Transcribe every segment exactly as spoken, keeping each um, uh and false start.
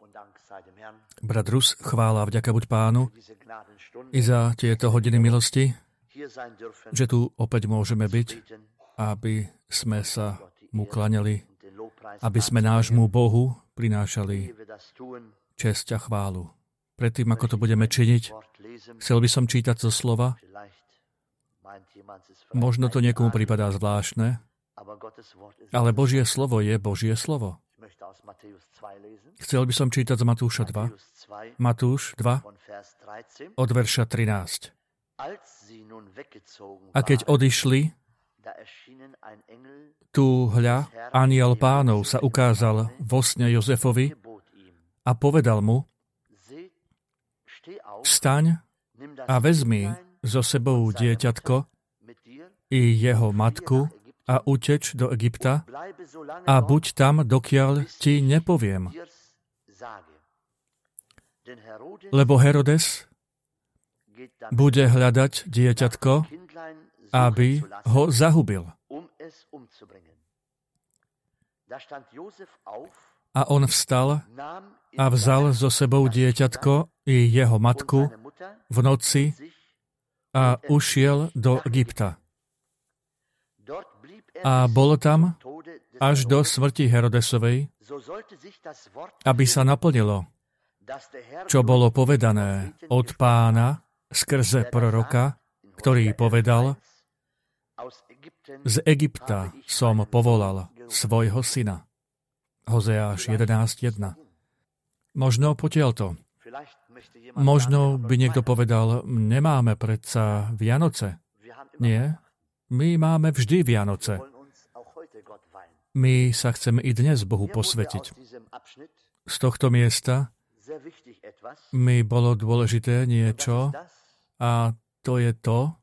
Brat Rus, chvála a vďaka buď Pánu i za tieto hodiny milosti, že tu opäť môžeme byť, aby sme sa mu klaňali, aby sme nášmu Bohu prinášali česť a chválu. Predtým, ako to budeme činiť, chcel by som čítať zo slova. Možno to niekomu pripadá zvláštne, ale Božie slovo je Božie slovo. Chcel by som čítať z Matúša dva. Matúš dva, od verša trinásť. A keď odišli, tu hľa, anjel Pánov sa ukázal vo sne Jozefovi a povedal mu: Vstaň a vezmi so sebou dieťatko i jeho matku a uteč do Egypta a buď tam, dokiaľ ti nepoviem. Lebo Herodes bude hľadať dieťatko, aby ho zahubil. A on vstal a vzal so sebou dieťatko i jeho matku v noci a ušiel do Egypta. A bolo tam až do smrti Herodesovej, aby sa naplnilo, čo bolo povedané od Pána skrze proroka, ktorý povedal: Z Egypta som povolal svojho syna. Hozeáš jedenásť jedna. Možno potiaľto. Možno by niekto povedal: nemáme predsa Vianoce. Nie, my máme vždy Vianoce. My sa chceme i dnes Bohu posvetiť. Z tohto miesta mi bolo dôležité niečo, a to je to,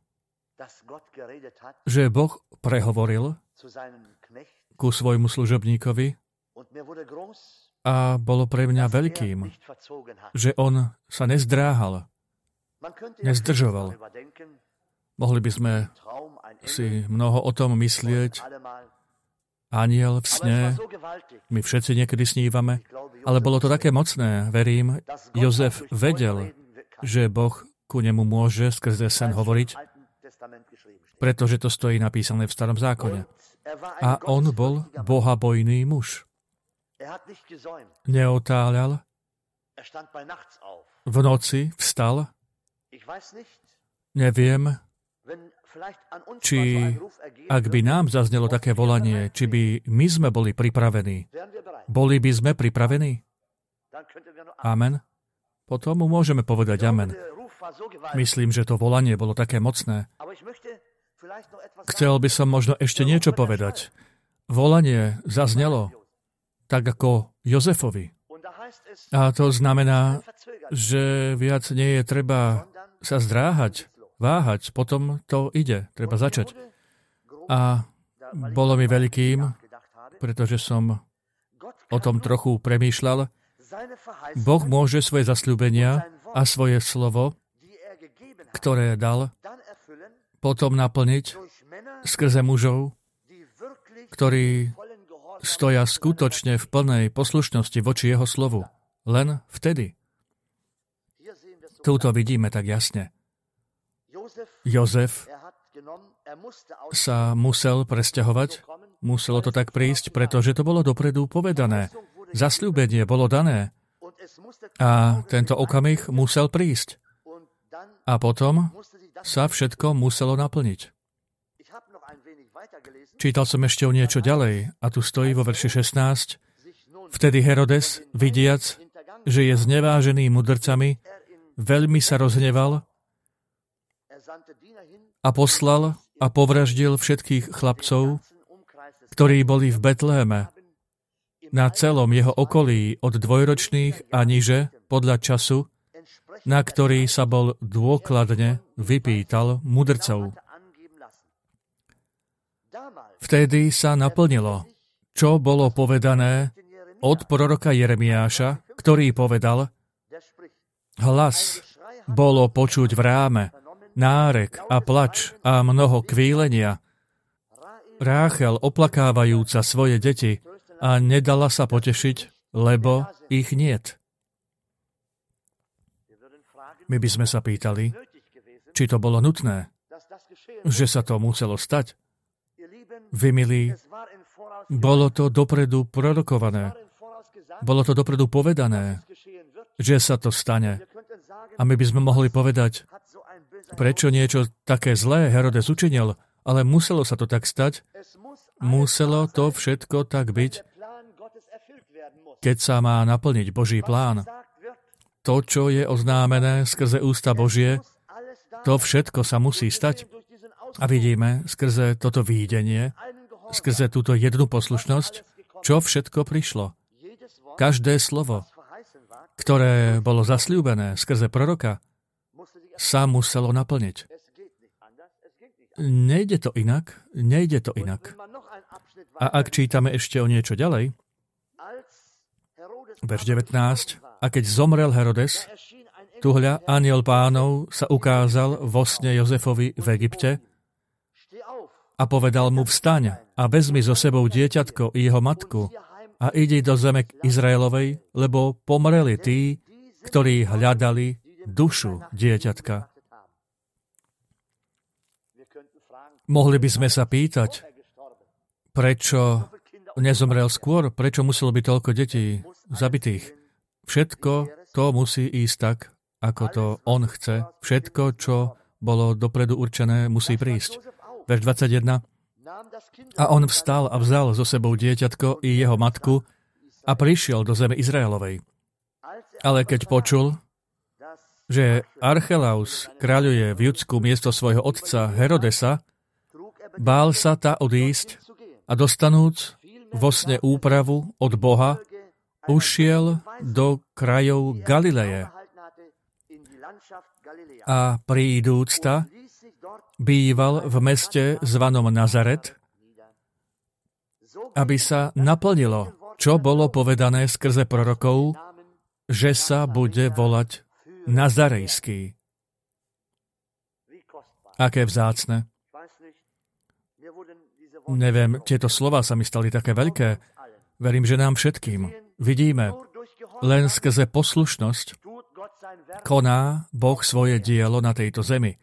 že Boh prehovoril ku svojmu služobníkovi a bolo pre mňa veľkým, že on sa nezdráhal, nezdržoval. Mohli by sme si mnoho o tom myslieť. Anjel v sne, my všetci niekedy snívame, ale bolo to také mocné, verím. Jozef vedel, že Boh ku nemu môže skrze sen hovoriť, pretože to stojí napísané v Starom zákone. A on bol bohabojný muž. Neotáľal, v noci vstal, neviem, či ak by nám zaznelo také volanie, či by my sme boli pripravení. Boli by sme pripravení? Amen. Potom mu môžeme povedať amen. Myslím, že to volanie bolo také mocné. Chcel by som možno ešte niečo povedať. Volanie zaznelo tak ako Jozefovi. A to znamená, že viac nie je treba sa zdráhať, váhať, potom to ide, treba začať. A bolo mi veľkým, pretože som o tom trochu premýšľal. Boh môže svoje zasľúbenia a svoje slovo, ktoré dal, potom naplniť skrze mužov, ktorí stoja skutočne v plnej poslušnosti voči jeho slovu. Len vtedy. Tuto vidíme tak jasne. Jozef sa musel presťahovať, muselo to tak prísť, pretože to bolo dopredu povedané. Zasľúbenie bolo dané a tento okamih musel prísť. A potom sa všetko muselo naplniť. Čítal som ešte o niečo ďalej a tu stojí vo verši šestnásť. Vtedy Herodes, vidiac, že je znevážený mudrcami, veľmi sa rozhneval a poslal a povraždil všetkých chlapcov, ktorí boli v Betléme, na celom jeho okolí od dvojročných a niže podľa času, na ktorý sa bol dôkladne vypýtal mudrcov. Vtedy sa naplnilo, čo bolo povedané od proroka Jeremiáša, ktorý povedal: Hlas bolo počuť v ráme, nárek a plač a mnoho kvílenia. Ráchel oplakávajúca svoje deti a nedala sa potešiť, lebo ich niet. My by sme sa pýtali, či to bolo nutné, že sa to muselo stať. Vy, milí, bolo to dopredu prorokované. Bolo to dopredu povedané, že sa to stane. A my by sme mohli povedať, prečo niečo také zlé Herodes učinil, ale muselo sa to tak stať. Muselo to všetko tak byť, keď sa má naplniť Boží plán. To, čo je oznámené skrze ústa Božie, to všetko sa musí stať. A vidíme skrze toto videnie, skrze túto jednu poslušnosť, čo všetko prišlo. Každé slovo, ktoré bolo zasľúbené skrze proroka, sa muselo naplniť. Nejde to inak, nejde to inak. A ak čítame ešte o niečo ďalej, verš devätnásť, a keď zomrel Herodes, tuhľa anjel Pánov sa ukázal vo sne Jozefovi v Egypte a povedal mu, vstaň a vezmi so sebou dieťatko i jeho matku a idi do zeme Izraelovej, lebo pomreli tí, ktorí hľadali dušu dieťatka. Mohli by sme sa pýtať, prečo nezomrel skôr, prečo muselo byť toľko detí zabitých. Všetko to musí ísť tak, ako to on chce. Všetko, čo bolo dopredu určené, musí prísť. Verš dvadsaťjeden. A on vstal a vzal so sebou dieťatko i jeho matku a prišiel do zeme Izraelovej. Ale keď počul, že Archelaus kráľuje v Judsku miesto svojho otca Herodesa, bál sa tá odísť a dostanúc vo sne úpravu od Boha, ušiel do krajov Galileje a prídúcta býval v meste zvanom Nazaret, aby sa naplnilo, čo bolo povedané skrze prorokov, že sa bude volať Nazarejský. Aké vzácne. Neviem, tieto slova sa mi stali také veľké. Verím, že nám všetkým. Vidíme, len skrze poslušnosť koná Boh svoje dielo na tejto zemi.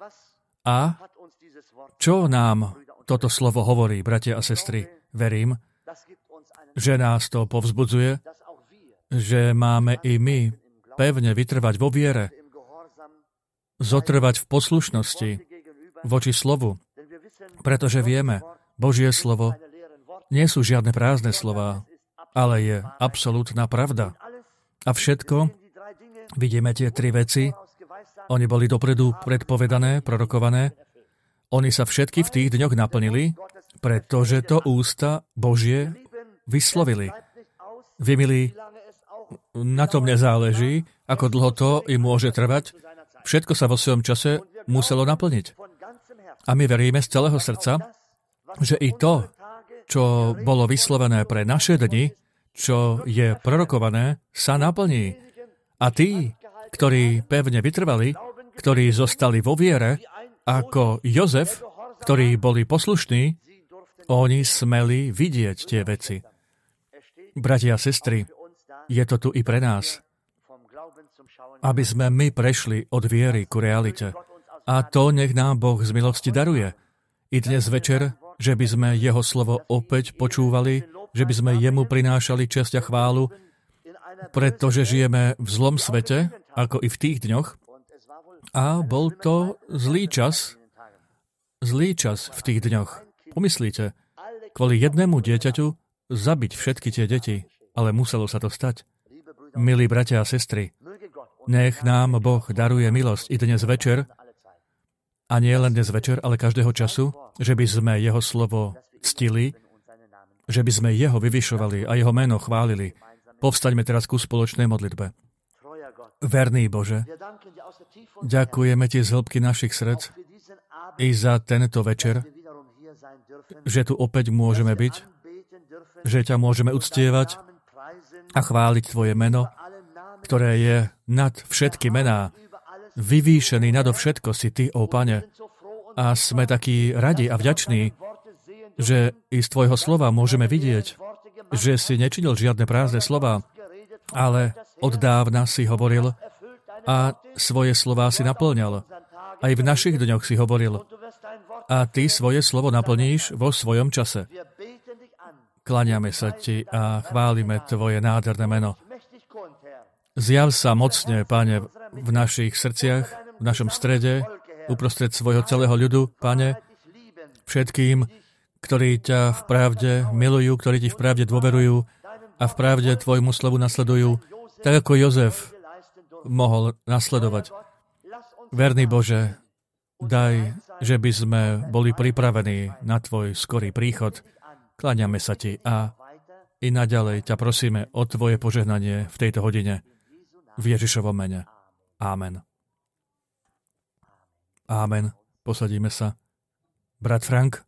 A čo nám toto slovo hovorí, bratia a sestry? Verím, že nás to povzbudzuje, že máme i my pevne vytrvať vo viere, zotrvať v poslušnosti voči slovu, pretože vieme, Božie slovo nie sú žiadne prázdne slová, ale je absolútna pravda. A všetko, vidíme tie tri veci, oni boli dopredu predpovedané, prorokované, oni sa všetky v tých dňoch naplnili, pretože to ústa Božie vyslovili. Vy, milí, na tom nezáleží, ako dlho to im môže trvať, všetko sa vo svojom čase muselo naplniť. A my veríme z celého srdca, že i to, čo bolo vyslovené pre naše dni, čo je prorokované, sa naplní. A tí, ktorí pevne vytrvali, ktorí zostali vo viere, ako Jozef, ktorí boli poslušní, oni smeli vidieť tie veci. Bratia a sestry, je to tu i pre nás, aby sme my prešli od viery ku realite. A to nech nám Boh z milosti daruje. I dnes večer, že by sme Jeho slovo opäť počúvali, že by sme Jemu prinášali česť a chválu, pretože žijeme v zlom svete, ako i v tých dňoch. A bol to zlý čas, zlý čas v tých dňoch. Pomyslíte, kvôli jednému dieťaťu zabiť všetky tie deti, ale muselo sa to stať. Milí bratia a sestry, nech nám Boh daruje milosť i dnes večer, a nie len dnes večer, ale každého času, že by sme Jeho slovo ctili, že by sme Jeho vyvyšovali a Jeho meno chválili. Povstaňme teraz ku spoločnej modlitbe. Verný Bože, ďakujeme Ti z hĺbky našich srdc i za tento večer, že tu opäť môžeme byť, že ťa môžeme uctievať a chváliť Tvoje meno, ktoré je nad všetky mená. Vyvýšený nadovšetko si Ty, ó Pane. A sme takí radi a vďační, že i z Tvojho slova môžeme vidieť, že si nečinil žiadne prázdne slova, ale od dávna si hovoril a svoje slová si naplňal. Aj v našich dňoch si hovoril. A ty svoje slovo naplníš vo svojom čase. Kláňame sa ti a chválime tvoje nádherné meno. Zjav sa mocne, Pane, v našich srdciach, v našom strede, uprostred svojho celého ľudu, Pane, všetkým, ktorí ťa v pravde milujú, ktorí ti v pravde dôverujú a v pravde tvojmu slovu nasledujú, tak ako Jozef mohol nasledovať. Verný Bože, daj, že by sme boli pripravení na tvoj skorý príchod. Kláňame sa ti a i naďalej ťa prosíme o tvoje požehnanie v tejto hodine. V Ježišovom mene. Amen. Amen. Posadíme sa. Brat Frank.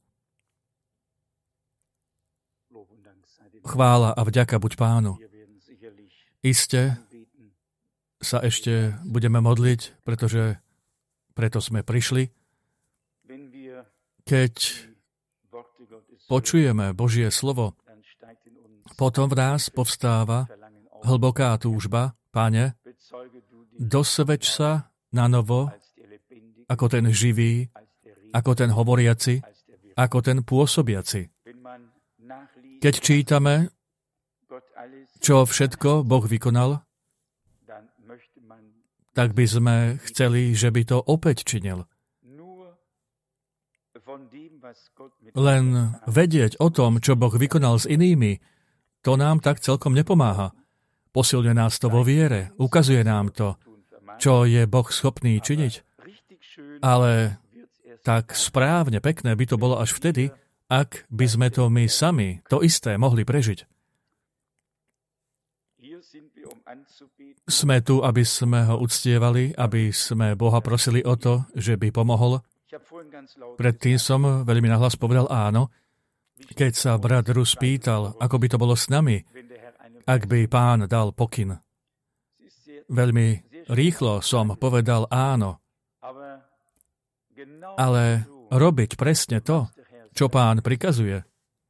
Chvála a vďaka buď Pánu. Iste sa ešte budeme modliť, pretože preto sme prišli. Keď počujeme Božie slovo, potom v nás povstáva hlboká túžba, Páne, dosveď sa na novo ako ten živý, ako ten hovoriaci, ako ten pôsobiaci. Keď čítame, čo všetko Boh vykonal, tak by sme chceli, že by to opäť činil. Len vedieť o tom, čo Boh vykonal s inými, to nám tak celkom nepomáha. Posilňuje nás to vo viere, ukazuje nám to, čo je Boh schopný činiť. Ale tak správne, pekné by to bolo až vtedy, ak by sme to my sami, to isté, mohli prežiť. Sme tu, aby sme ho uctievali, aby sme Boha prosili o to, že by pomohol. Predtým som veľmi nahlas povedal áno, keď sa brat Rus pýtal, ako by to bolo s nami, ak by Pán dal pokyn. Veľmi rýchlo som povedal áno, ale robiť presne to, čo Pán prikazuje,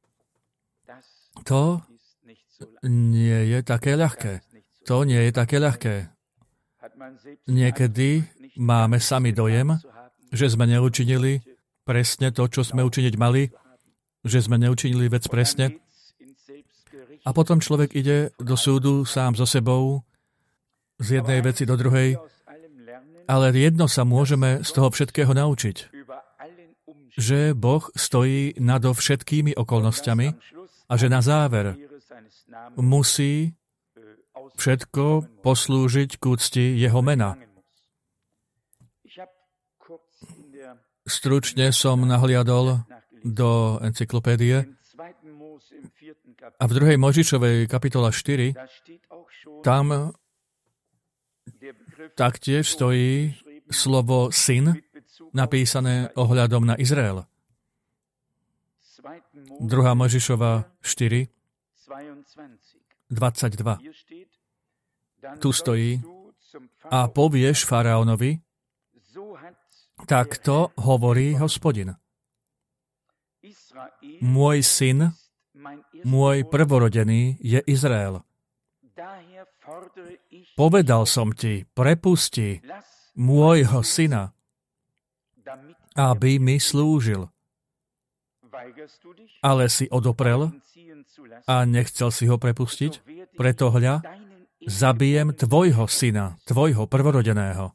to nie je také ľahké. To nie je také ľahké. Niekedy máme sami dojem, že sme neučinili presne to, čo sme učiniť mali, že sme neučinili vec presne. A potom človek ide do súdu sám so sebou, z jednej veci do druhej, ale jedno sa môžeme z toho všetkého naučiť, že Boh stojí nad všetkými okolnostiami a že na záver musí všetko poslúžiť k úcti jeho mena. Stručne som nahliadol do encyklopédie a v druhej Mojžišovej kapitola štyri tam taktiež stojí slovo syn napísané ohľadom na Izrael. druhá Mojžišova štyri, dvadsaťdva. Tu stojí: a povieš faraónovi, takto hovorí Hospodin. Môj syn, môj prvorodený je Izrael. Povedal som ti, prepusti môjho syna, aby mi slúžil. Ale si odoprel a nechcel si ho prepustiť, preto hľa, zabijem tvojho syna, tvojho prvorodeného.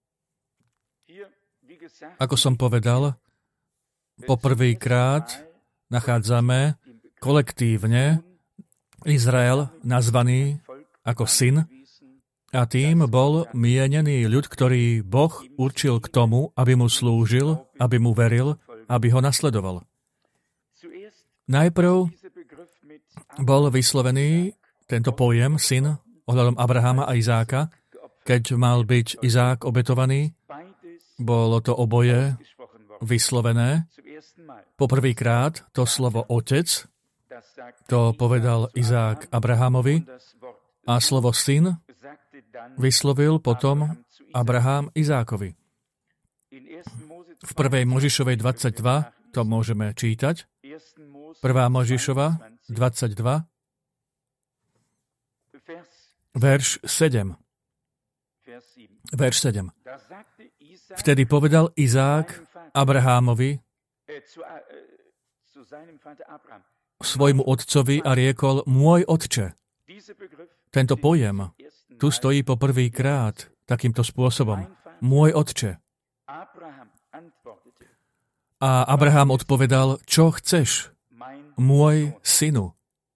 Ako som povedal, poprvýkrát nachádzame kolektívne Izrael nazvaný ako syn a tým bol mienený ľud, ktorý Boh určil k tomu, aby mu slúžil, aby mu veril, aby ho nasledoval. Najprv bol vyslovený tento pojem syn ohľadom Abrahama a Izáka. Keď mal byť Izák obetovaný, bolo to oboje vyslovené. Poprvýkrát to slovo otec, to povedal Izák Abrahamovi, a slovo syn vyslovil potom Abraham Izákovi. V prvej Mojžišovej dvadsaťdva to môžeme čítať. Prvá Mojžišova dvadsaťdva, verš sedem. Verš sedem. Vtedy povedal Izák Abrahámovi, svojmu otcovi, a riekol, môj otče. Tento pojem tu stojí po prvýkrát takýmto spôsobom. Môj otče. A Abraham odpovedal, čo chceš, môj synu.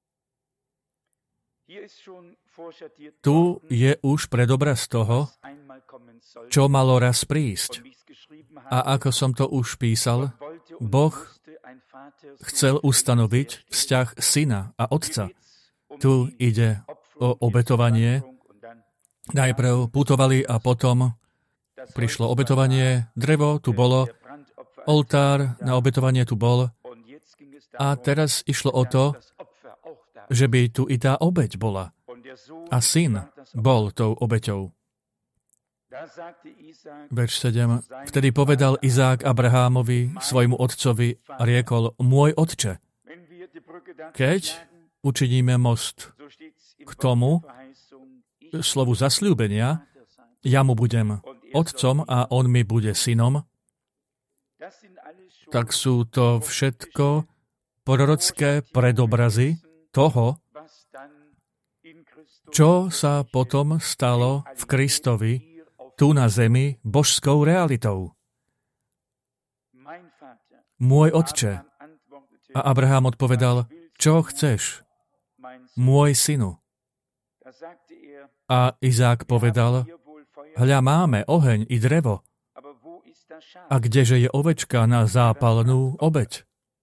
Tu je už predobraz toho, čo malo raz prísť. A ako som to už písal, Boh chcel ustanoviť vzťah syna a otca. Tu ide o obetovanie. Najprv putovali a potom prišlo obetovanie. Drevo tu bolo, oltár na obetovanie tu bol. A teraz išlo o to, že by tu i tá obeť bola. A syn bol tou obeťou. Verš sedem. Vtedy povedal Izák Abrahámovi, svojmu otcovi, a riekol, môj otče. Keď učiníme most k tomu slovu zasľúbenia, ja mu budem otcom a on mi bude synom, tak sú to všetko prorocké predobrazy toho, čo sa potom stalo v Kristovi tu na zemi božskou realitou. Môj otče. A Abraham odpovedal, čo chceš, môj synu. A Izák povedal, hľa, máme oheň i drevo. A kdeže je ovečka na zápalnú obeť?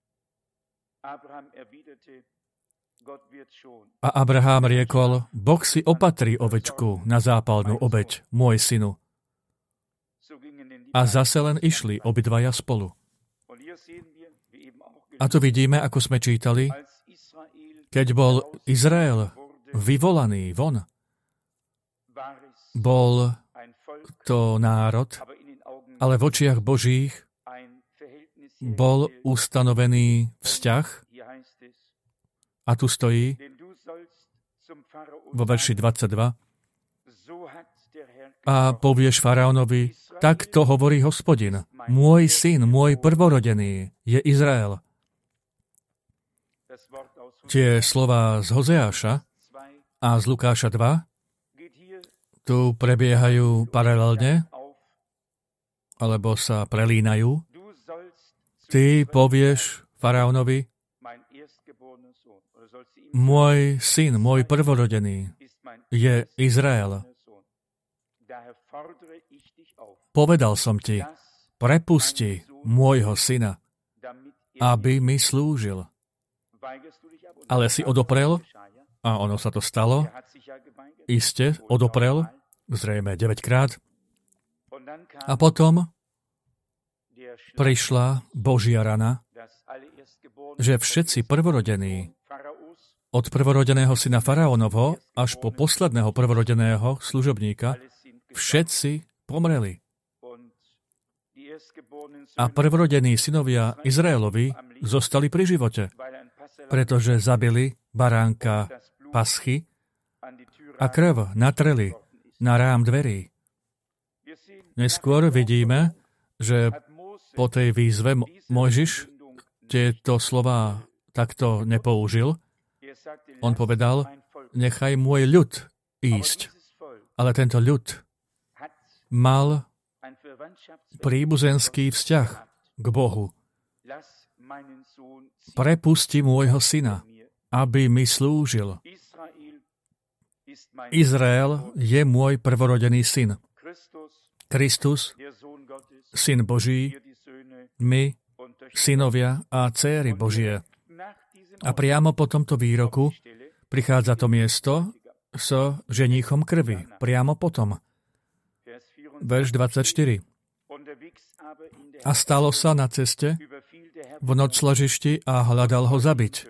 A Abraham riekol, Boh si opatrí ovečku na zápalnú obeť, môj synu. A zase len išli obidvaja spolu. A tu vidíme, ako sme čítali, keď bol Izrael vyvolaný von, bol to národ, ale v očiach Božích bol ustanovený vzťah, a tu stojí vo verši dvadsaťdva, a povieš faraónovi, tak to hovorí Hospodin, môj syn, môj prvorodený je Izrael. Tie slová z Hozeáša a z Lukáša dva tu prebiehajú paralelne, alebo sa prelínajú. Ty povieš faraónovi, môj syn, môj prvorodený je Izrael. Povedal som ti, prepusti môjho syna, aby mi slúžil. Ale si odoprel, a ono sa to stalo, iste odoprel, zrejme deväťkrát, a potom prišla Božia rana, že všetci prvorodení, od prvorodeného syna faraónovho až po posledného prvorodeného služobníka, všetci pomreli. A prvorodení synovia Izraelovi zostali pri živote, pretože zabili baránka paschy a krv natreli na rám dverí. Neskôr vidíme, že po tej výzve Mojžiš tieto slová takto nepoužil. On povedal, nechaj môj ľud ísť. Ale tento ľud mal príbuzenský vzťah k Bohu. Prepusti môjho syna, aby mi slúžil. Izrael je môj prvorodený syn. Kristus, syn Boží, my, synovia a dcéry Božie. A priamo po tomto výroku prichádza to miesto s ženíchom krvi. Priamo potom. Verš dvadsaťštyri. A stalo sa na ceste v nocležišti a hľadal ho zabiť.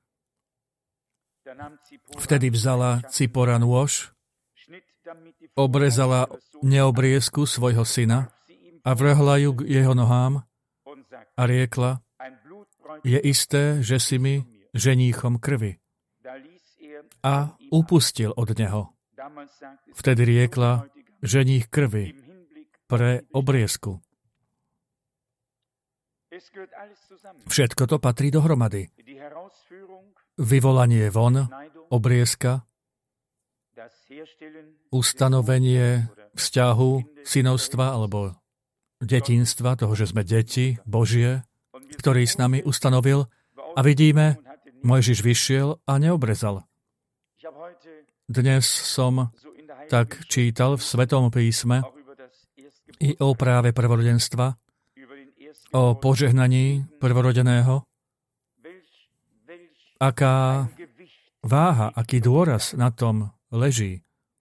Vtedy vzala Cipora nôž, obrezala neobriezku svojho syna a vrhla ju k jeho nohám a riekla, je isté, že si mi ženíchom krvi. A upustil od neho. Vtedy riekla, ženích krvi pre obriezku. Všetko to patrí dohromady. Vyvolanie von, obriezka, ustanovenie vzťahu, synovstva alebo detinstva, toho, že sme deti Božie, ktorý s nami ustanovil, a vidíme, Mojžiš vyšiel a neobrezal. Dnes som tak čítal v Svetom písme i o práve prvorodenstva, o požehnaní prvorodeného, aká váha, aký dôraz na tom leží.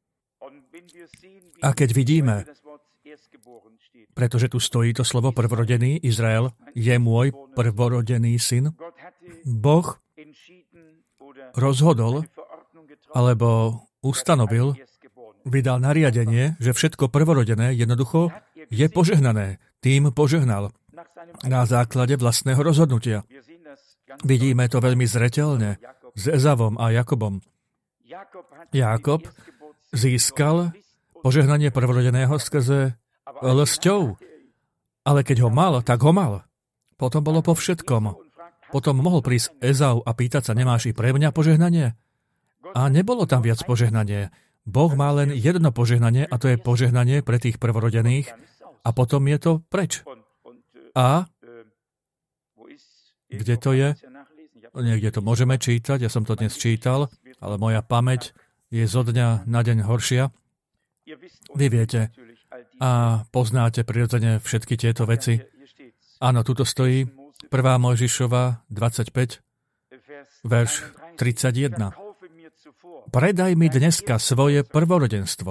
A keď vidíme, pretože tu stojí to slovo prvorodený, Izrael je môj prvorodený syn, Boh rozhodol, alebo ustanovil, vydal nariadenie, že všetko prvorodené jednoducho je požehnané. Tým požehnal na základe vlastného rozhodnutia. Vidíme to veľmi zreteľne s Ezavom a Jakobom. Jákob získal požehnanie prvorodeného skrze lsťou, ale keď ho mal, tak ho mal. Potom bolo po všetkom. Potom mohol prísť Ezau a pýtať sa, nemáš i pre mňa požehnanie? A nebolo tam viac požehnanie. Boh má len jedno požehnanie a to je požehnanie pre tých prvorodených a potom je to preč. A kde to je? Niekde to môžeme čítať, ja som to dnes čítal, ale moja pamäť je zo dňa na deň horšia. Vy viete a poznáte prirodzene všetky tieto veci. Áno, tuto stojí prvá Mojžišova dvadsaťpäť, verš tridsaťjeden. Predaj mi dneska svoje prvorodenstvo.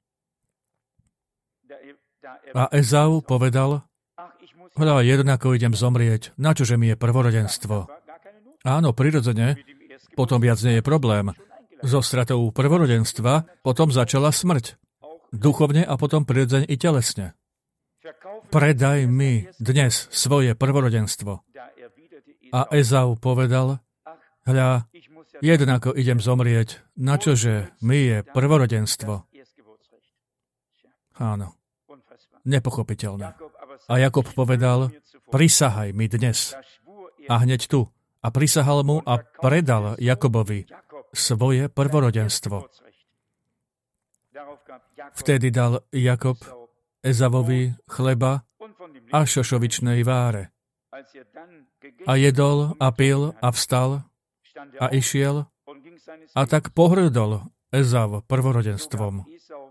A Ezau povedal, hľa, jednako idem zomrieť, načože mi je prvorodenstvo? Áno, prirodzene, potom viac nie je problém. So stratou prvorodenstva potom začala smrť. Duchovne a potom prirodzene i telesne. Predaj mi dnes svoje prvorodenstvo. A Ezau povedal, hľa, jednako idem zomrieť, načože mi je prvorodenstvo. Áno, nepochopiteľné. A Jakob povedal, prisahaj mi dnes. A hneď tu. A prisahal mu a predal Jakobovi svoje prvorodenstvo. Vtedy dal Jakob Ezavovi chleba a šošovičnej váre. A jedol a pil a vstal a išiel a tak pohrdol Ezav prvorodenstvom.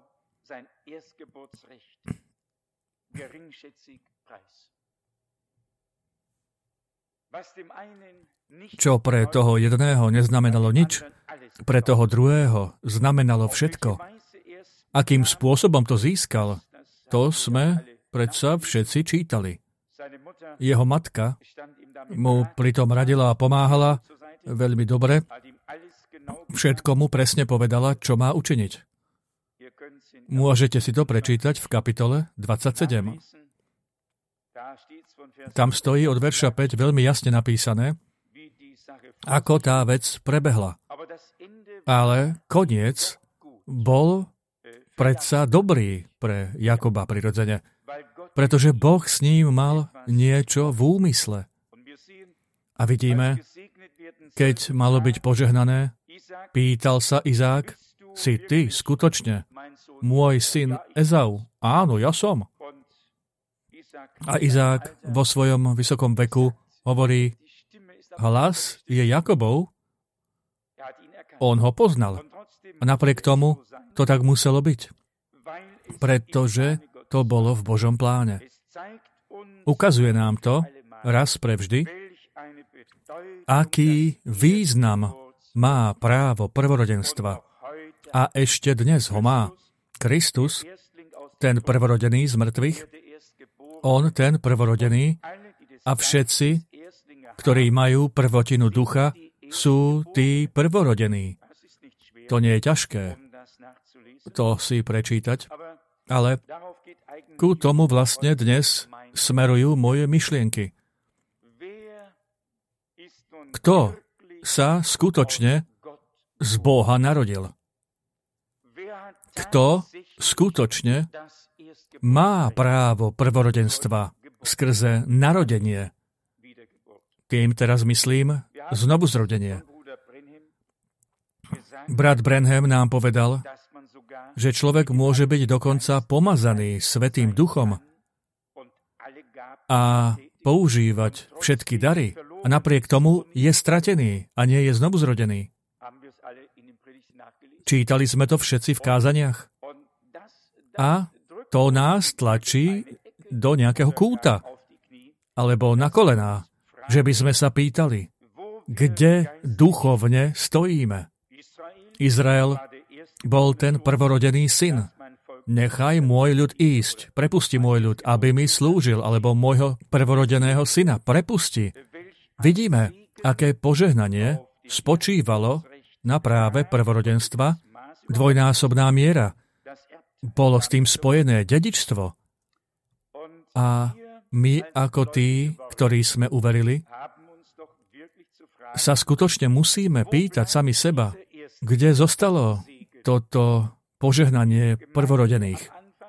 Čo pre toho jedného neznamenalo nič, pre toho druhého znamenalo všetko. Akým spôsobom to získal, to sme predsa všetci čítali. Jeho matka mu pritom radila a pomáhala veľmi dobre. Všetko mu presne povedala, čo má učiniť. Môžete si to prečítať v kapitole dvadsaťsedem. Tam stojí od verša päť veľmi jasne napísané, ako tá vec prebehla. Ale koniec bol predsa dobrý pre Jakoba prirodzene, pretože Boh s ním mal niečo v úmysle. A vidíme, keď malo byť požehnané, pýtal sa Izák, si ty skutočne môj syn Ezau? Áno, ja som. A Izák vo svojom vysokom veku hovorí, hlas je Jakobov, on ho poznal. A napriek tomu to tak muselo byť, pretože to bolo v Božom pláne. Ukazuje nám to raz prevždy, aký význam má právo prvorodenstva. A ešte dnes ho má. Kristus, ten prvorodený z mŕtvych, on ten prvorodený a všetci, ktorí majú prvotinu ducha, sú tí prvorodení. To nie je ťažké to si prečítať, ale ku tomu vlastne dnes smerujú moje myšlienky. Kto sa skutočne z Boha narodil? Kto skutočne má právo prvorodenstva skrze narodenie. Tým teraz myslím znovuzrodenie. Brat Branham nám povedal, že človek môže byť dokonca pomazaný Svätým Duchom a používať všetky dary a napriek tomu je stratený a nie je znovuzrodený. Čítali sme to všetci v kázaniach. A to nás tlačí do nejakého kúta alebo na kolená, že by sme sa pýtali, kde duchovne stojíme. Izrael bol ten prvorodený syn. Nechaj môj ľud ísť, prepusti môj ľud, aby mi slúžil, alebo môjho prvorodeného syna, prepusti. Vidíme, aké požehnanie spočívalo na práve prvorodenstva, dvojnásobná miera. Bolo s tým spojené dedičstvo. A my ako tí, ktorí sme uverili, sa skutočne musíme pýtať sami seba, kde zostalo toto požehnanie prvorodených.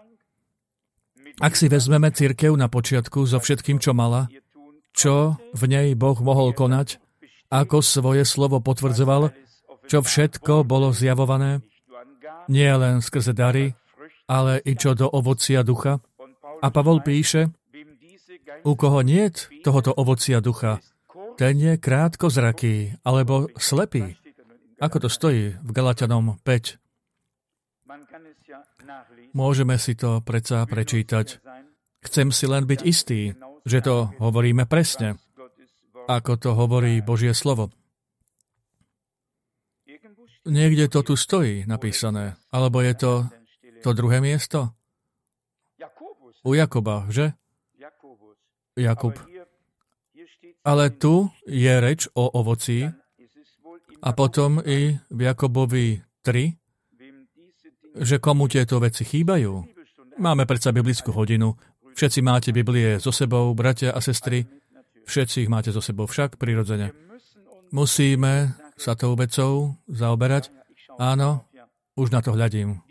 Ak si vezmeme cirkev na počiatku so všetkým, čo mala, čo v nej Boh mohol konať, ako svoje slovo potvrdzoval, čo všetko bolo zjavované, nie len skrze dary, ale i čo do ovocia ducha. A Pavol píše, u koho niet tohoto ovocia ducha, ten je krátkozraký alebo slepý. Ako to stojí v Galatianom päť? Môžeme si to predsa prečítať. Chcem si len byť istý, že to hovoríme presne, ako to hovorí Božie slovo. Niekde to tu stojí napísané, alebo je to to druhé miesto? U Jakoba, že? Jakub. Ale tu je reč o ovocí a potom i v Jakobovi tri, že komu tieto veci chýbajú. Máme predsa biblickú hodinu. Všetci máte Biblie so sebou, bratia a sestry. Všetci ich máte so sebou však, prirodzene. Musíme sa tou vecou zaoberať. Áno, už na to hľadím.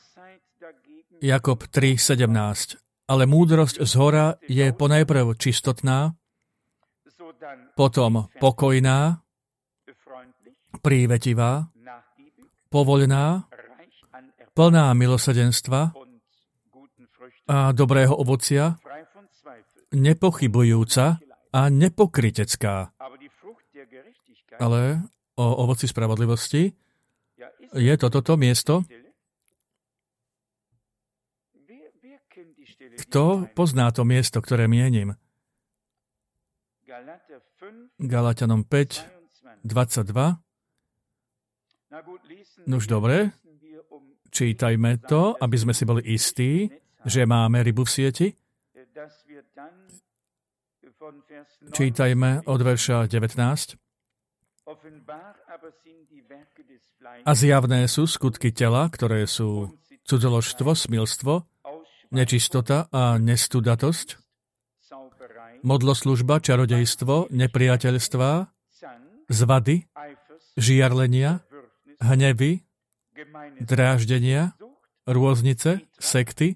Jakob tri sedemnásť. Ale múdrosť zhora je ponajprv čistotná, potom pokojná, prívetivá, povoľná, plná milosrdenstva a dobrého ovocia, nepochybujúca a nepokrytecká. Ale o ovoci spravodlivosti je toto to miesto. Kto pozná to miesto, ktoré mienim? Galatianom päť dvadsaťdva. Nuž dobre, čítajme to, aby sme si boli istí, že máme rybu v sieti. Čítajme od verša devätnásť. A zjavné sú skutky tela, ktoré sú cudzoložstvo, smilstvo, nečistota a nestudatosť, modloslužba, čarodejstvo, nepriateľstva, zvady, žiarlenia, hnevy, dráždenia, rôznice, sekty,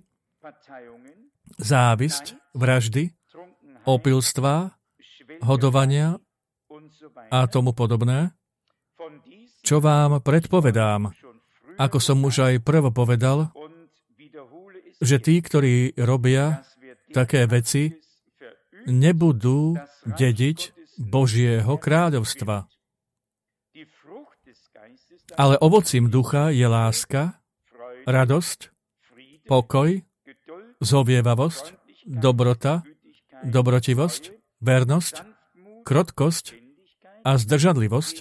závisť, vraždy, opilstvá, hodovania a tomu podobné, čo vám predpovedám, ako som už aj prvo povedal, že tí, ktorí robia také veci, nebudú dediť Božieho kráľovstva. Ale ovocím ducha je láska, radosť, pokoj, zhovievavosť, dobrota, dobrotivosť, vernosť, krotkosť a zdržanlivosť.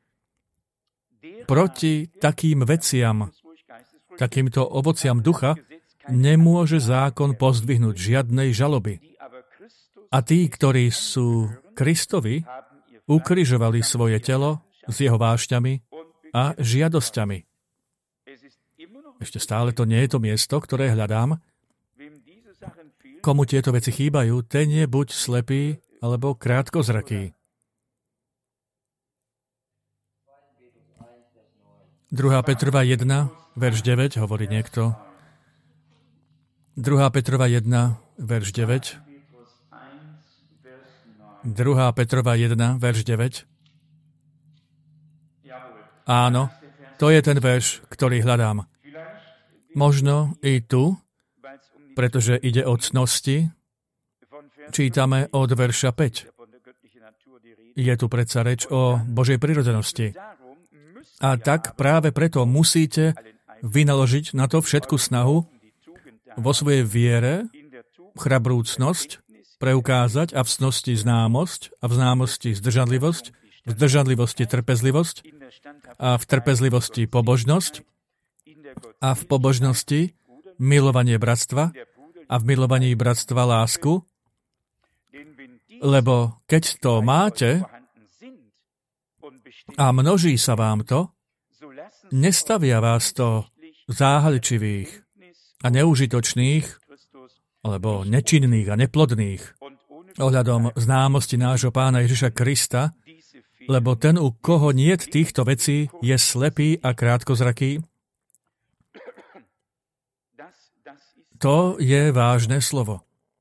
Proti takým veciam, takýmto ovociam ducha, nemôže zákon pozdvihnúť žiadnej žaloby. A tí, ktorí sú Kristovi, ukrižovali svoje telo s jeho vášňami a žiadosťami. Ešte stále to nie je to miesto, ktoré hľadám. Komu tieto veci chýbajú, ten je buď slepý, alebo krátkozraký. druhá Petrova jedna, verš deväť, hovorí niekto. druhá Petrova jedna, verš deväť. druhá Petrova jedna, verš deväť. Áno, to je ten verš, ktorý hľadám. Možno i tu, pretože ide o cnosti, čítame od verša päť. Je tu predsa reč o Božej prirodzenosti. A tak práve preto musíte vynaložiť na to všetku snahu vo svojej viere, chrabrúcnosť, preukázať a v cnosti známosť a v známosti zdržanlivosť, v zdržanlivosti trpezlivosť a v trpezlivosti pobožnosť a v pobožnosti milovanie bratstva a v milovaní bratstva lásku, lebo keď to máte a množí sa vám to, nestavia vás to záhaličivých a neužitočných alebo nečinných a neplodných ohľadom známosti nášho Pána Ježiša Krista, lebo ten, u koho niet týchto vecí, je slepý a krátkozraký. To je vážne slovo.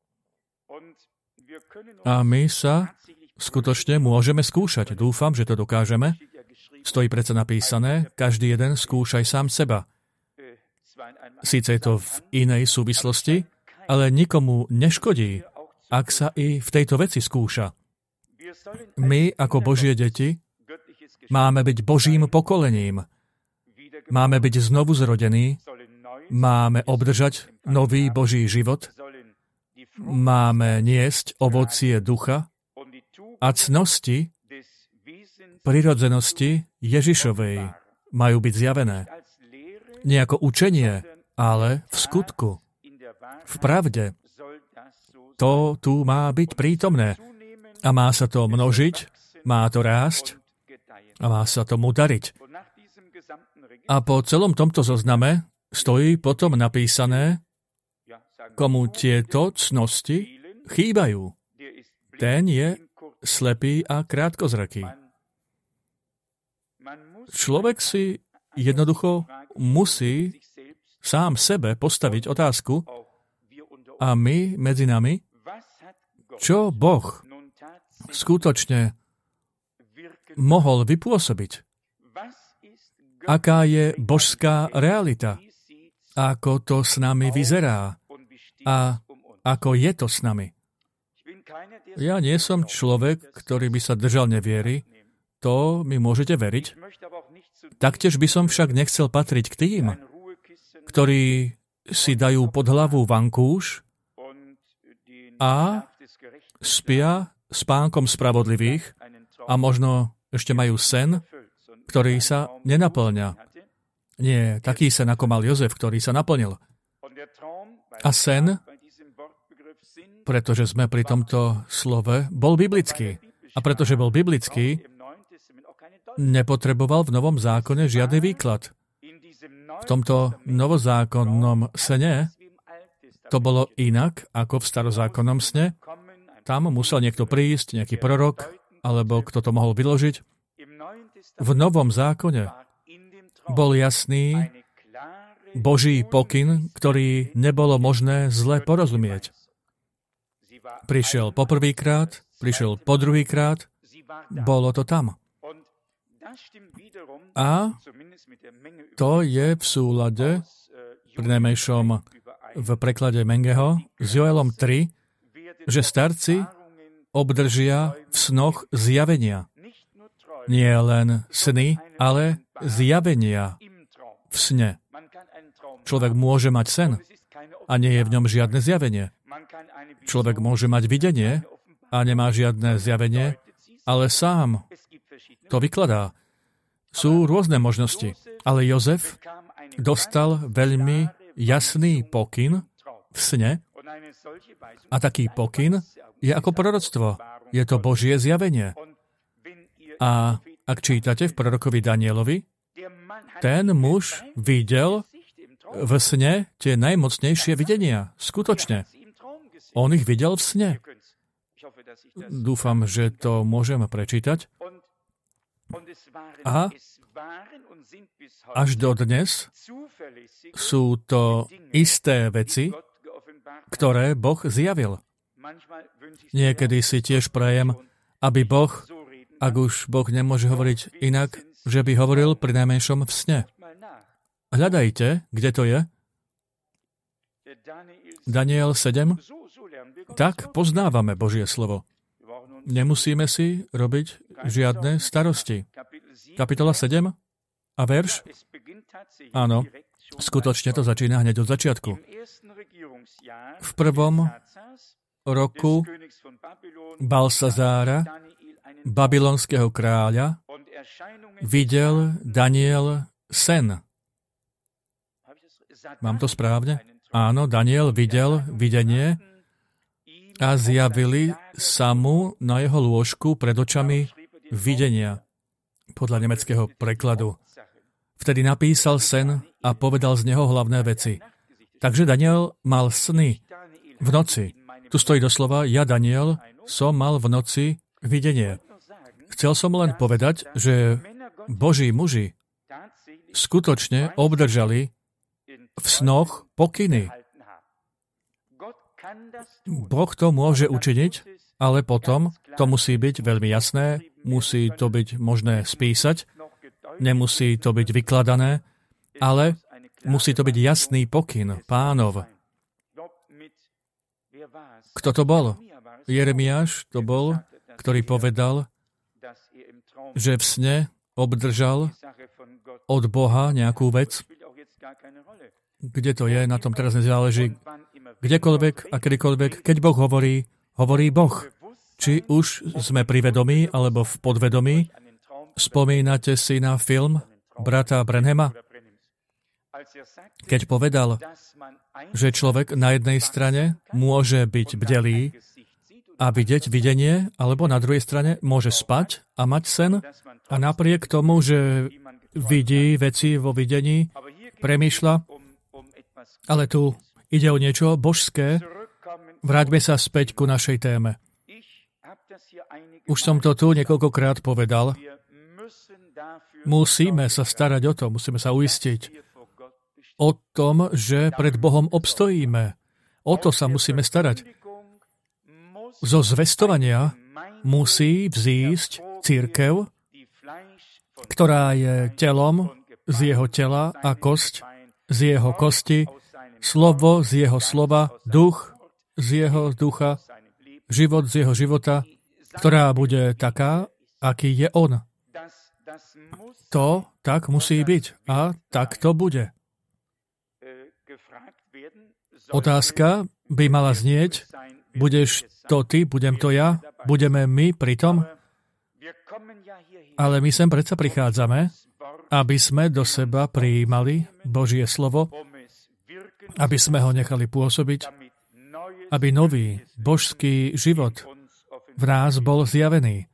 A my sa skutočne môžeme skúšať. Dúfam, že to dokážeme. Stojí predsa napísané, každý jeden skúšaj sám seba. Síce je to v inej súvislosti, ale nikomu neškodí, ak sa i v tejto veci skúša. My, ako Božie deti, máme byť Božím pokolením. Máme byť znovu zrodení, máme obdržať nový Boží život, máme niesť ovocie ducha a cnosti prirodzenosti Ježišovej majú byť zjavené. Nie ako učenie, ale v skutku, v pravde. To tu má byť prítomné. A má sa to množiť, má to rásť a má sa tomu dariť. A po celom tomto zozname stojí potom napísané, komu tieto cnosti chýbajú. Ten je slepý a krátkozraký. Človek si jednoducho musí sám sebe postaviť otázku a my medzi nami, čo Boh skutočne mohol vypôsobiť. Aká je božská realita? Ako to s nami vyzerá? A ako je to s nami? Ja nie som človek, ktorý by sa držal neviery. To mi môžete veriť. Taktiež by som však nechcel patriť k tým, ktorí si dajú pod hlavu vankúš a spia spánkom spravodlivých a možno ešte majú sen, ktorý sa nenapĺňa. Nie taký sen, ako mal Jozef, ktorý sa naplnil. A sen, pretože sme pri tomto slove, bol biblický. A pretože bol biblický, nepotreboval v Novom zákone žiadny výklad. V tomto novozákonnom sne to bolo inak ako v starozákonnom sne. Tam musel niekto prísť, nejaký prorok, alebo kto to mohol vyložiť. V Novom zákone bol jasný Boží pokyn, ktorý nebolo možné zle porozumieť. Prišiel poprvýkrát, prišiel po druhýkrát, bolo to tam. A to je v súlade, prinajmenšom v preklade Mengeho, s Joelom tri, že starci obdržia v snoch zjavenia. Nie len sny, ale zjavenia v sne. Človek môže mať sen a nie je v ňom žiadne zjavenie. Človek môže mať videnie a nemá žiadne zjavenie, ale sám to vykladá. Sú rôzne možnosti, ale Jozef dostal veľmi jasný pokyn v sne a taký pokyn je ako proroctvo. Je to Božie zjavenie. A ak čítate v prorokovi Danielovi, ten muž videl v sne tie najmocnejšie videnia. Skutočne. On ich videl v sne. Dúfam, že to môžem prečítať. A až do dnes sú to isté veci, ktoré Boh zjavil. Niekedy si tiež prajem, aby Boh, ak už Boh nemôže hovoriť inak, že by hovoril pri najmenšom v sne. Hľadajte, kde to je. Daniel sedem. Tak poznávame Božie slovo. Nemusíme si robiť žiadne starosti. Kapitola sedem a verš? Áno, skutočne to začína hneď od začiatku. V prvom roku Balsazára, babylonského kráľa, videl Daniel sen. Mám to správne? Áno, Daniel videl videnie a zjavili sa mu na jeho lôžku pred očami videnia. Podľa nemeckého prekladu. Vtedy napísal sen a povedal z neho hlavné veci. Takže Daniel mal sny v noci. Tu stojí doslova, ja Daniel som mal v noci videnie. Chcel som len povedať, že Boží muži skutočne obdržali v snoch pokyny. Boh to môže učiniť, ale potom to musí byť veľmi jasné, musí to byť možné spísať, nemusí to byť vykladané, ale musí to byť jasný pokyn Pánov. Kto to bol? Jeremiáš to bol, ktorý povedal, že v sne obdržal od Boha nejakú vec. Kde to je, na tom teraz nezáleží. Kdekoľvek a kedykoľvek, keď Boh hovorí, hovorí Boh. Či už sme pri vedomí, alebo v podvedomí. Spomínate si na film brata Branhama? Keď povedal, že človek na jednej strane môže byť bdelý a vidieť videnie, alebo na druhej strane môže spať a mať sen a napriek tomu, že vidí veci vo videní, premýšľa, ale tu ide o niečo božské. Vráťme sa späť ku našej téme. Už som to tu niekoľkokrát povedal. Musíme sa starať o to, musíme sa uistiť o tom, že pred Bohom obstojíme. O to sa musíme starať. Zo zvestovania musí vzísť cirkev, ktorá je telom z jeho tela a kosť z jeho kosti, slovo z jeho slova, duch z jeho ducha, život z jeho života, ktorá bude taká, aký je on. To tak musí byť a tak to bude. Otázka by mala znieť, budeš to ty, budem to ja, budeme my pri tom, ale my sem predsa prichádzame, aby sme do seba prijímali Božie slovo, aby sme ho nechali pôsobiť, aby nový božský život v nás bol zjavený.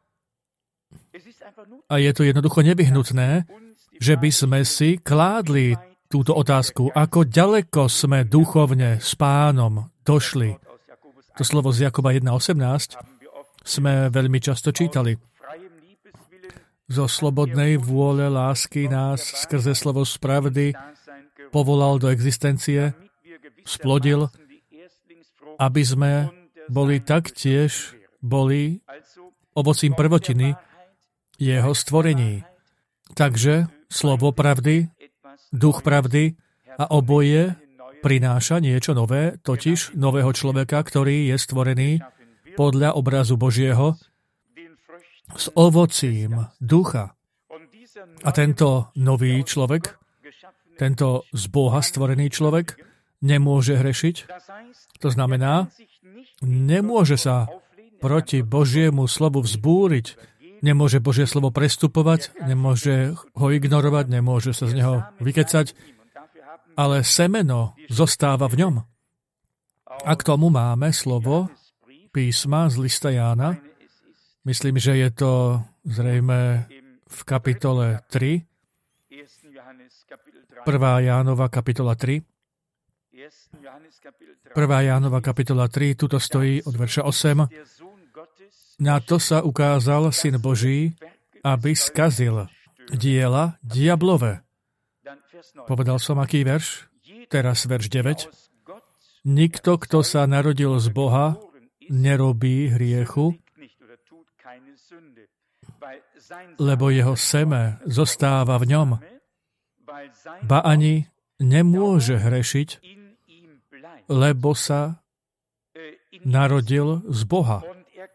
A je to jednoducho nevyhnutné, že by sme si kládli túto otázku, ako ďaleko sme duchovne s Pánom došli. To slovo z Jakoba jeden osemnásť sme veľmi často čítali. Zo slobodnej vôle lásky nás skrze slovo z pravdy povolal do existencie, splodil, aby sme boli taktiež boli ovocím prvotiny jeho stvorení. Takže slovo pravdy, duch pravdy a oboje prináša niečo nové, totiž nového človeka, ktorý je stvorený podľa obrazu Božieho s ovocím ducha. A tento nový človek, tento z Boha stvorený človek, nemôže hrešiť. To znamená, nemôže sa proti Božiemu slovu vzbúriť, nemôže Božie slovo prestupovať, nemôže ho ignorovať, nemôže sa z neho vykecať, ale semeno zostáva v ňom. A k tomu máme slovo písma z lista Jána. Myslím, že je to zrejme v kapitole tri. Prvá Jánova kapitola tri. Prvá Jánova kapitola tri, tuto stojí od verša osem. Na to sa ukázal Syn Boží, aby skazil diela diablové. Povedal som, aký verš? Teraz verš deväť. Nikto, kto sa narodil z Boha, nerobí hriechu, lebo jeho seme zostáva v ňom, ba ani nemôže hrešiť, lebo sa narodil z Boha.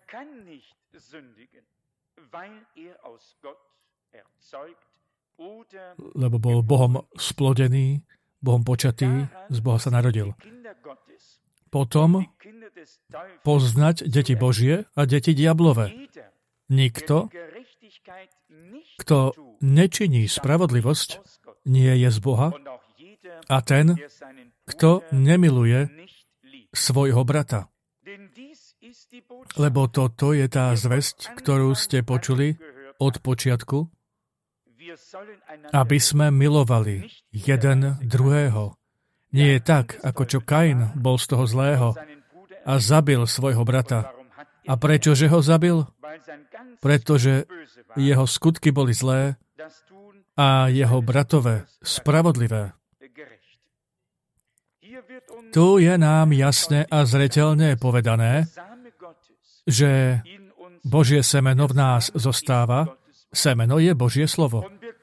Lebo bol Bohom splodený, Bohom počatý, z Boha sa narodil. Potom poznať deti Božie a deti diablové. Nikto, kto nečiní spravodlivosť, nie je z Boha, a ten, kto nemiluje svojho brata. Lebo toto je tá zvesť, ktorú ste počuli od počiatku, aby sme milovali jeden druhého. Nie je tak, ako čo Kain bol z toho zlého a zabil svojho brata. A prečože ho zabil? Pretože jeho skutky boli zlé a jeho bratové spravodlivé. Tu je nám jasne a zreteľne povedané, že Božie semeno v nás zostáva. Semeno je Božie slovo.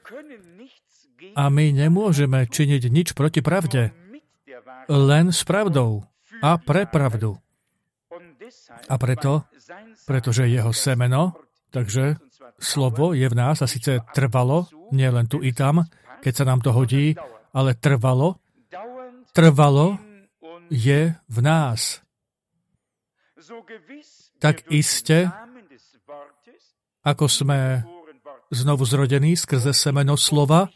A my nemôžeme činiť nič proti pravde, len s pravdou a pre pravdu. A preto, pretože jeho semeno, takže slovo je v nás a síce trvalo, nie len tu i tam, keď sa nám to hodí, ale trvalo, trvalo je v nás. Tak iste, ako sme znovu zrodení skrze semeno slova,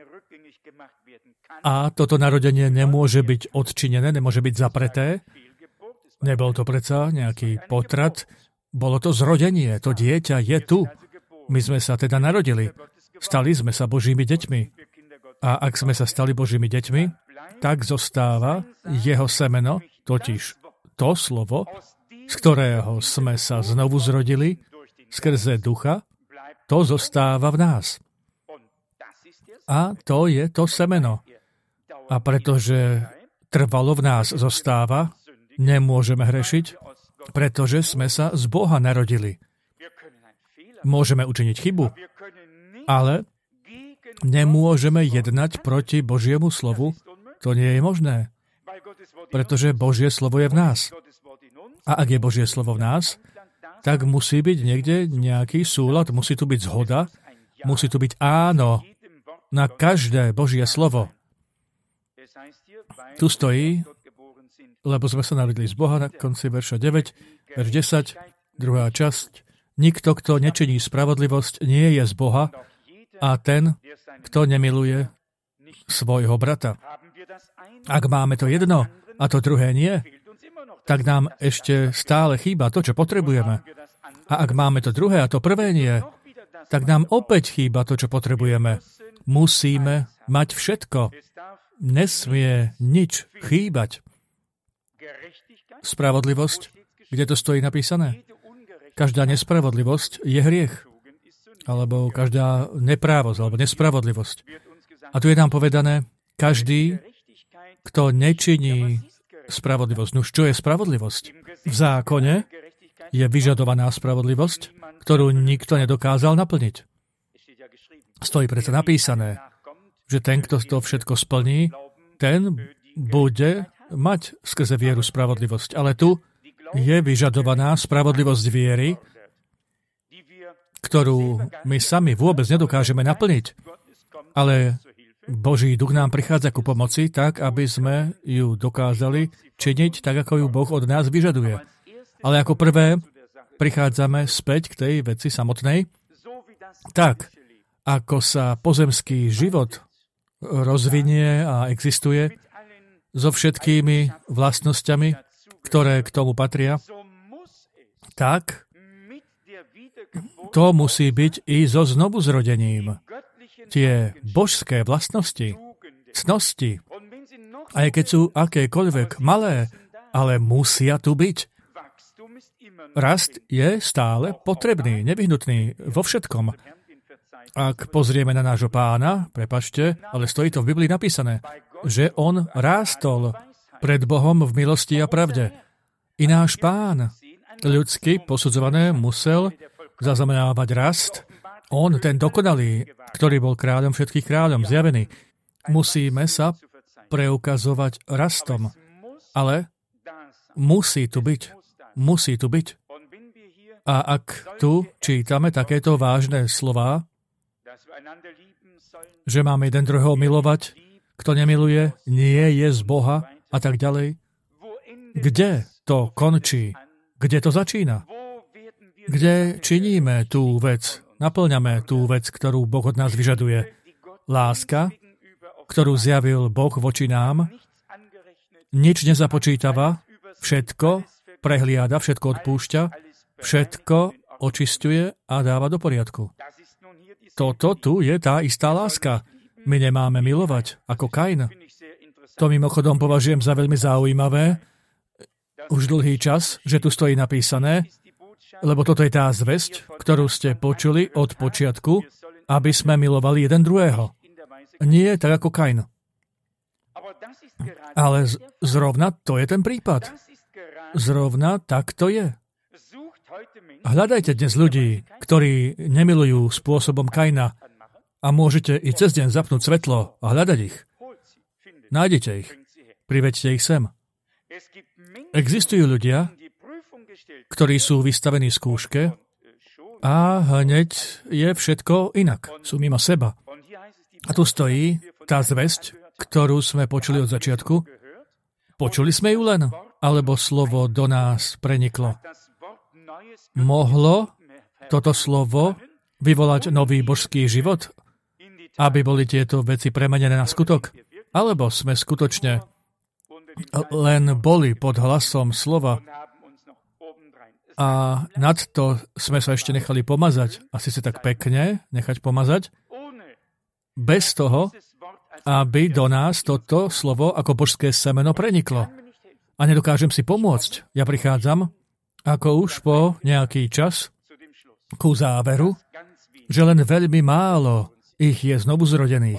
a toto narodenie nemôže byť odčinené, nemôže byť zapreté. Nebol to predsa nejaký potrat, bolo to zrodenie, to dieťa je tu. My sme sa teda narodili, stali sme sa Božími deťmi. A ak sme sa stali Božími deťmi, tak zostáva jeho semeno, totiž to slovo, z ktorého sme sa znovu zrodili, skrze ducha, to zostáva v nás. A to je to semeno. A pretože trvalo v nás zostáva, nemôžeme hrešiť, pretože sme sa z Boha narodili. Môžeme učiniť chybu, ale nemôžeme jednať proti Božiemu slovu. To nie je možné, pretože Božie slovo je v nás. A ak je Božie slovo v nás, tak musí byť niekde nejaký súlad, musí tu byť zhoda, musí tu byť áno na každé Božie slovo. Tu stojí, lebo sme sa narodili z Boha na konci verša deväť, verš desať, druhá časť. Nikto, kto nečiní spravodlivosť, nie je z Boha a ten, kto nemiluje svojho brata. Ak máme to jedno a to druhé nie, tak nám ešte stále chýba to, čo potrebujeme. A ak máme to druhé a to prvé nie, tak nám opäť chýba to, čo potrebujeme. Musíme mať všetko. Nesmie nič chýbať. Spravodlivosť, kde to stojí napísané? Každá nespravodlivosť je hriech. Alebo každá neprávosť, alebo nespravodlivosť. A tu je nám povedané, každý, kto nečiní spravodlivosť. Nuž, čo je spravodlivosť? V zákone je vyžadovaná spravodlivosť, ktorú nikto nedokázal naplniť. Stojí preto napísané, že ten, kto to všetko splní, ten bude mať skrze vieru spravodlivosť. Ale tu je vyžadovaná spravodlivosť viery, ktorú my sami vôbec nedokážeme naplniť. Ale Boží duch nám prichádza ku pomoci tak, aby sme ju dokázali činiť tak, ako ju Boh od nás vyžaduje. Ale ako prvé prichádzame späť k tej veci samotnej. Tak, ako sa pozemský život rozvinie a existuje so všetkými vlastnosťami, ktoré k tomu patria, tak to musí byť i so znovuzrodením. Tie božské vlastnosti, cnosti, aj keď sú akékoľvek malé, ale musia tu byť. Rast je stále potrebný, nevyhnutný vo všetkom. Ak pozrieme na nášho pána, prepačte, ale stojí to v Biblii napísané, že on rástol pred Bohom v milosti a pravde. I náš Pán, ľudsky posudzované, musel zaznamenávať rast. On, ten dokonalý, ktorý bol kráľom všetkých kráľom, zjavený. Musíme sa preukazovať rastom. Ale musí tu byť. Musí tu byť. A ak tu čítame takéto vážne slová, že máme jeden druhého milovať, kto nemiluje, nie je z Boha a tak ďalej. Kde to končí? Kde to začína? Kde činíme tú vec, naplňame tú vec, ktorú Boh od nás vyžaduje? Láska, ktorú zjavil Boh voči nám, nič nezapočítava, všetko prehliada, všetko odpúšťa, všetko očisťuje a dáva do poriadku. Toto tu je tá istá láska. My nemáme milovať ako Kain. To mimochodom považujem za veľmi zaujímavé, už dlhý čas, že tu stojí napísané, lebo toto je tá zvesť, ktorú ste počuli od počiatku, aby sme milovali jeden druhého. Nie tak ako Kain. Ale z- zrovna to je ten prípad. Zrovna tak to je. Hľadajte dnes ľudí, ktorí nemilujú spôsobom Kaina a môžete i cez deň zapnúť svetlo a hľadať ich. Nájdete ich. Priveďte ich sem. Existujú ľudia, ktorí sú vystavení skúške a hneď je všetko inak. Sú mimo seba. A tu stojí tá zvesť, ktorú sme počuli od začiatku. Počuli sme ju len? Alebo slovo do nás preniklo? Mohlo toto slovo vyvolať nový božský život, aby boli tieto veci premenené na skutok? Alebo sme skutočne len boli pod hlasom slova a nad to sme sa ešte nechali pomazať, asi sa tak pekne nechať pomazať, bez toho, aby do nás toto slovo ako božské semeno preniklo. A nedokážem si pomôcť. Ja prichádzam, ako už po nejaký čas, ku záveru, že len veľmi málo ich je znovu zrodených.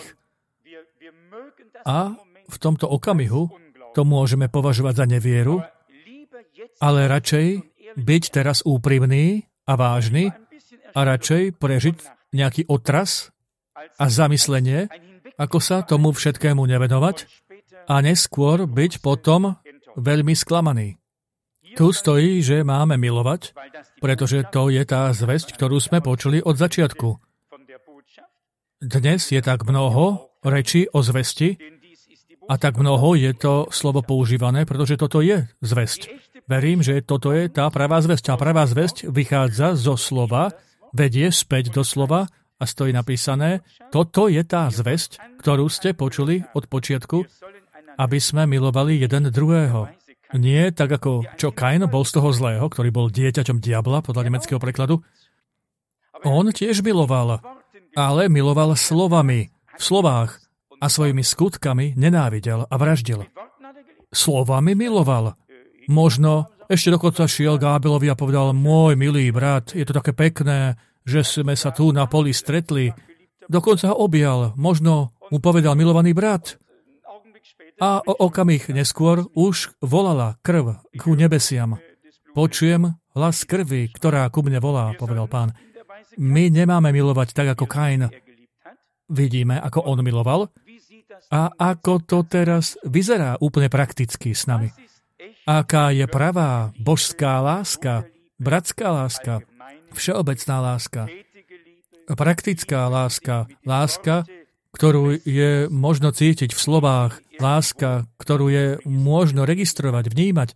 A v tomto okamihu to môžeme považovať za nevieru, ale radšej byť teraz úprimný a vážny a radšej prežiť nejaký otras a zamyslenie, ako sa tomu všetkému nevenovať a neskôr byť potom veľmi sklamaný. Tu stojí, že máme milovať, pretože to je tá zvesť, ktorú sme počuli od začiatku. Dnes je tak mnoho rečí o zvesti a tak mnoho je to slovo používané, pretože toto je zvesť. Verím, že toto je tá pravá zvesť. A pravá zvesť vychádza zo slova, vedie späť do slova a stojí napísané, toto je tá zvesť, ktorú ste počuli od počiatku, aby sme milovali jeden druhého. Nie tak ako čo Kain bol z toho zlého, ktorý bol dieťaťom diabla, podľa nemeckého prekladu. On tiež miloval, ale miloval slovami, v slovách a svojimi skutkami nenávidel a vraždil. Slovami miloval. Možno ešte dokonca šiel k Ábelovi a povedal, môj milý brat, je to také pekné, že sme sa tu na poli stretli. Dokonca ho objal, možno mu povedal milovaný brat. A o okamih neskôr už volala krv ku nebesiam. Počujem hlas krvi, ktorá ku mne volá, povedal Pán. My nemáme milovať tak, ako Kain. Vidíme, ako on miloval a ako to teraz vyzerá úplne prakticky s nami. Aká je pravá božská láska, bratská láska, všeobecná láska, praktická láska, láska, ktorú je možno cítiť v slovách, láska, ktorú je možno registrovať, vnímať.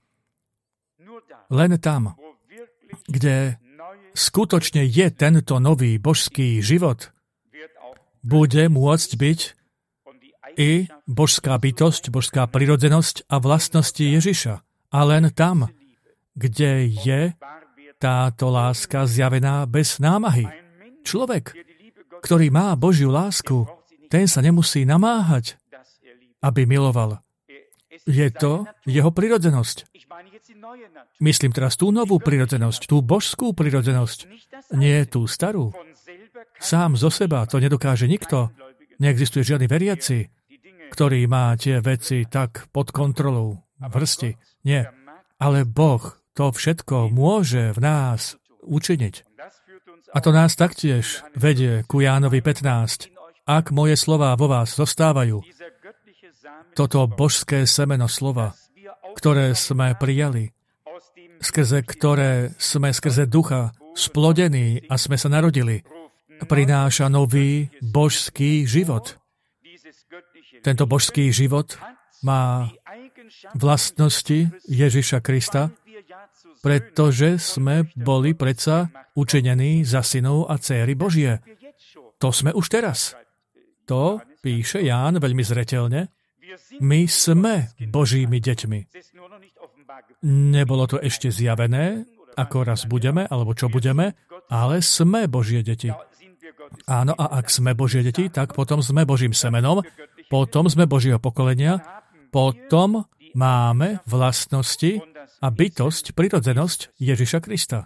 Len tam, kde skutočne je tento nový božský život, bude môcť byť i božská bytosť, božská prirodzenosť a vlastnosti Ježiša. A len tam, kde je táto láska zjavená bez námahy. Človek, ktorý má Božiu lásku, ten sa nemusí namáhať, aby miloval. Je to jeho prirodzenosť. Myslím teraz tú novú prirodzenosť, tú božskú prirodzenosť, nie tú starú. Sám zo seba to nedokáže nikto. Neexistuje žiadny veriaci. ktorý má tie veci tak pod kontrolou v hrsti. Nie. Ale Boh to všetko môže v nás učiniť. A to nás taktiež vedie ku Jánovi pätnásť. Ak moje slová vo vás zostávajú, toto božské semeno slova, ktoré sme prijali, skrze ktoré sme skrze ducha splodení a sme sa narodili, prináša nový božský život. Tento božský život má vlastnosti Ježiša Krista, pretože sme boli predsa učinení za synov a dcéry Božie. To sme už teraz. To píše Ján veľmi zreteľne. My sme Božími deťmi. Nebolo to ešte zjavené, ako raz budeme, alebo čo budeme, ale sme Božie deti. Áno, a ak sme Božie deti, tak potom sme Božím semenom, potom sme Božieho pokolenia, potom máme vlastnosti a bytosť, prirodzenosť Ježiša Krista.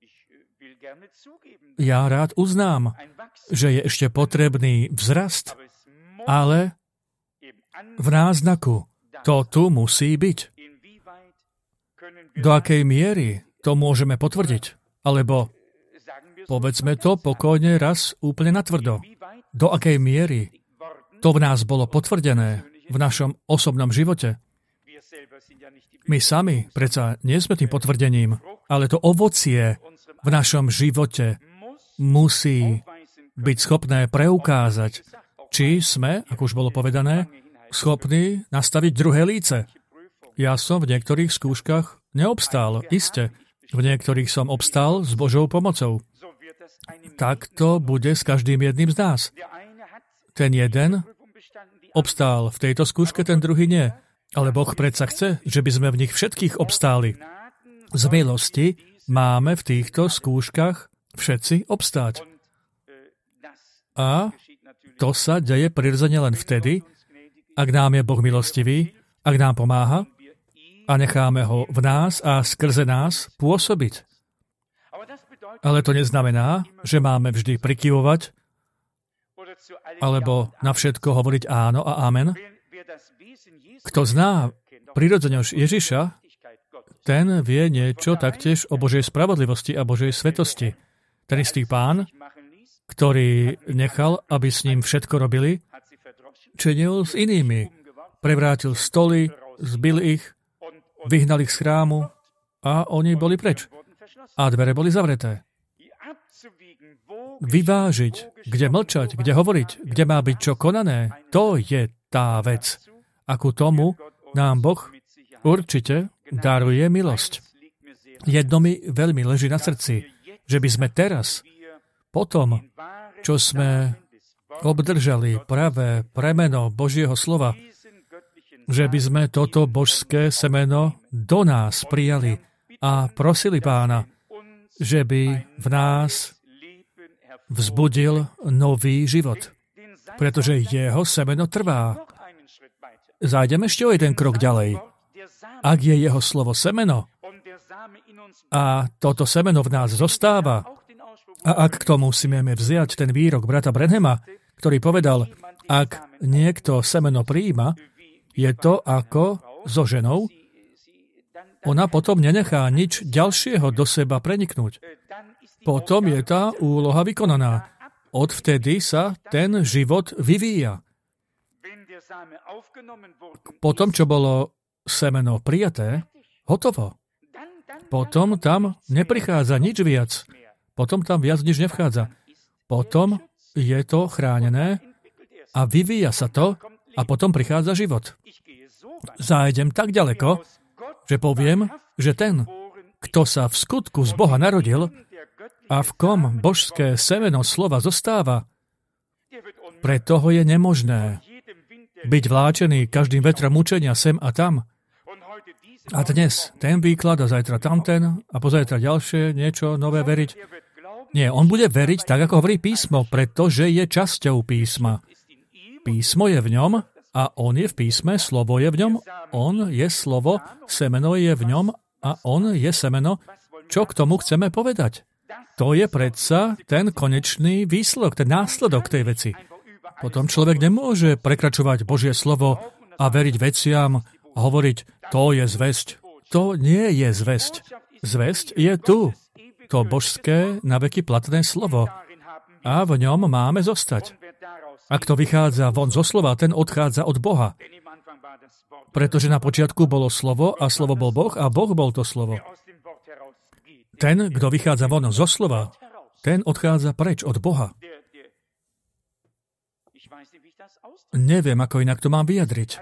Ja rád uznám, že je ešte potrebný vzrast, ale v náznaku to tu musí byť. Do akej miery to môžeme potvrdiť? Alebo povedzme to pokojne raz úplne natvrdo. Do akej miery to v nás bolo potvrdené v našom osobnom živote? My sami predsa nie sme tým potvrdením, ale to ovocie v našom živote musí byť schopné preukázať, či sme, ako už bolo povedané, schopní nastaviť druhé líce. Ja som v niektorých skúškach neobstál, iste. V niektorých som obstál s Božou pomocou. Tak to bude s každým jedným z nás. Ten jeden obstál v tejto skúške, ten druhý nie. Ale Boh predsa chce, že by sme v nich všetkých obstáli. Z milosti máme v týchto skúškach všetci obstáť. A to sa deje prirodzene len vtedy, ak nám je Boh milostivý, ak nám pomáha a necháme ho v nás a skrze nás pôsobiť. Ale to neznamená, že máme vždy prikyvovať alebo na všetko hovoriť áno a amen. Kto zná prirodzenosť Ježiša, ten vie niečo taktiež o Božej spravodlivosti a Božej svetosti. Ten istý Pán, ktorý nechal, aby s ním všetko robili, činil s inými. Prevrátil stoly, zbil ich, vyhnal ich z chrámu a oni boli preč. A dvere boli zavreté. Vyvážiť, kde mlčať, kde hovoriť, kde má byť čo konané, to je tá vec. A ku tomu nám Boh určite daruje milosť. Jedno mi veľmi leží na srdci, že by sme teraz, po tom, čo sme obdržali pravé premeno Božieho slova, že by sme toto božské semeno do nás prijali a prosili Pána, že by v nás vzbudil nový život, pretože jeho semeno trvá. Zájdeme ešte o jeden krok ďalej. Ak je jeho slovo semeno a toto semeno v nás zostáva, a ak k tomu musíme vziať ten výrok brata Branhama, ktorý povedal, ak niekto semeno prijíma, je to ako so ženou, ona potom nenechá nič ďalšieho do seba preniknúť. Potom je tá úloha vykonaná. Odvtedy sa ten život vyvíja. Po tom, čo bolo semeno prijaté, hotovo. Potom tam neprichádza nič viac. Potom tam viac nič nevchádza. Potom je to chránené a vyvíja sa to a potom prichádza život. Zájdem tak ďaleko, že poviem, že ten, kto sa v skutku z Boha narodil a v kom božské semeno slova zostáva, pre toho je nemožné byť vláčený každým vetrom učenia sem a tam. A dnes ten výklad a zajtra tamten a pozajtra ďalšie niečo nové veriť. Nie, on bude veriť tak, ako hovorí písmo, pretože je časťou písma. Písmo je v ňom a on je v písme, slovo je v ňom, on je slovo, semeno je v ňom a on je semeno. Čo k tomu chceme povedať? To je predsa ten konečný výsledok, ten následok tej veci. Potom človek nemôže prekračovať Božie slovo a veriť veciam a hovoriť, to je zvesť. To nie je zvesť. Zvesť je tu. To božské, naveky platné slovo. A v ňom máme zostať. Ak to vychádza von zo slova, ten odchádza od Boha. Pretože na počiatku bolo slovo a slovo bol Boh a Boh bol to slovo. Ten, kto vychádza von zo slova, ten odchádza preč od Boha. Neviem, ako inak to mám vyjadriť.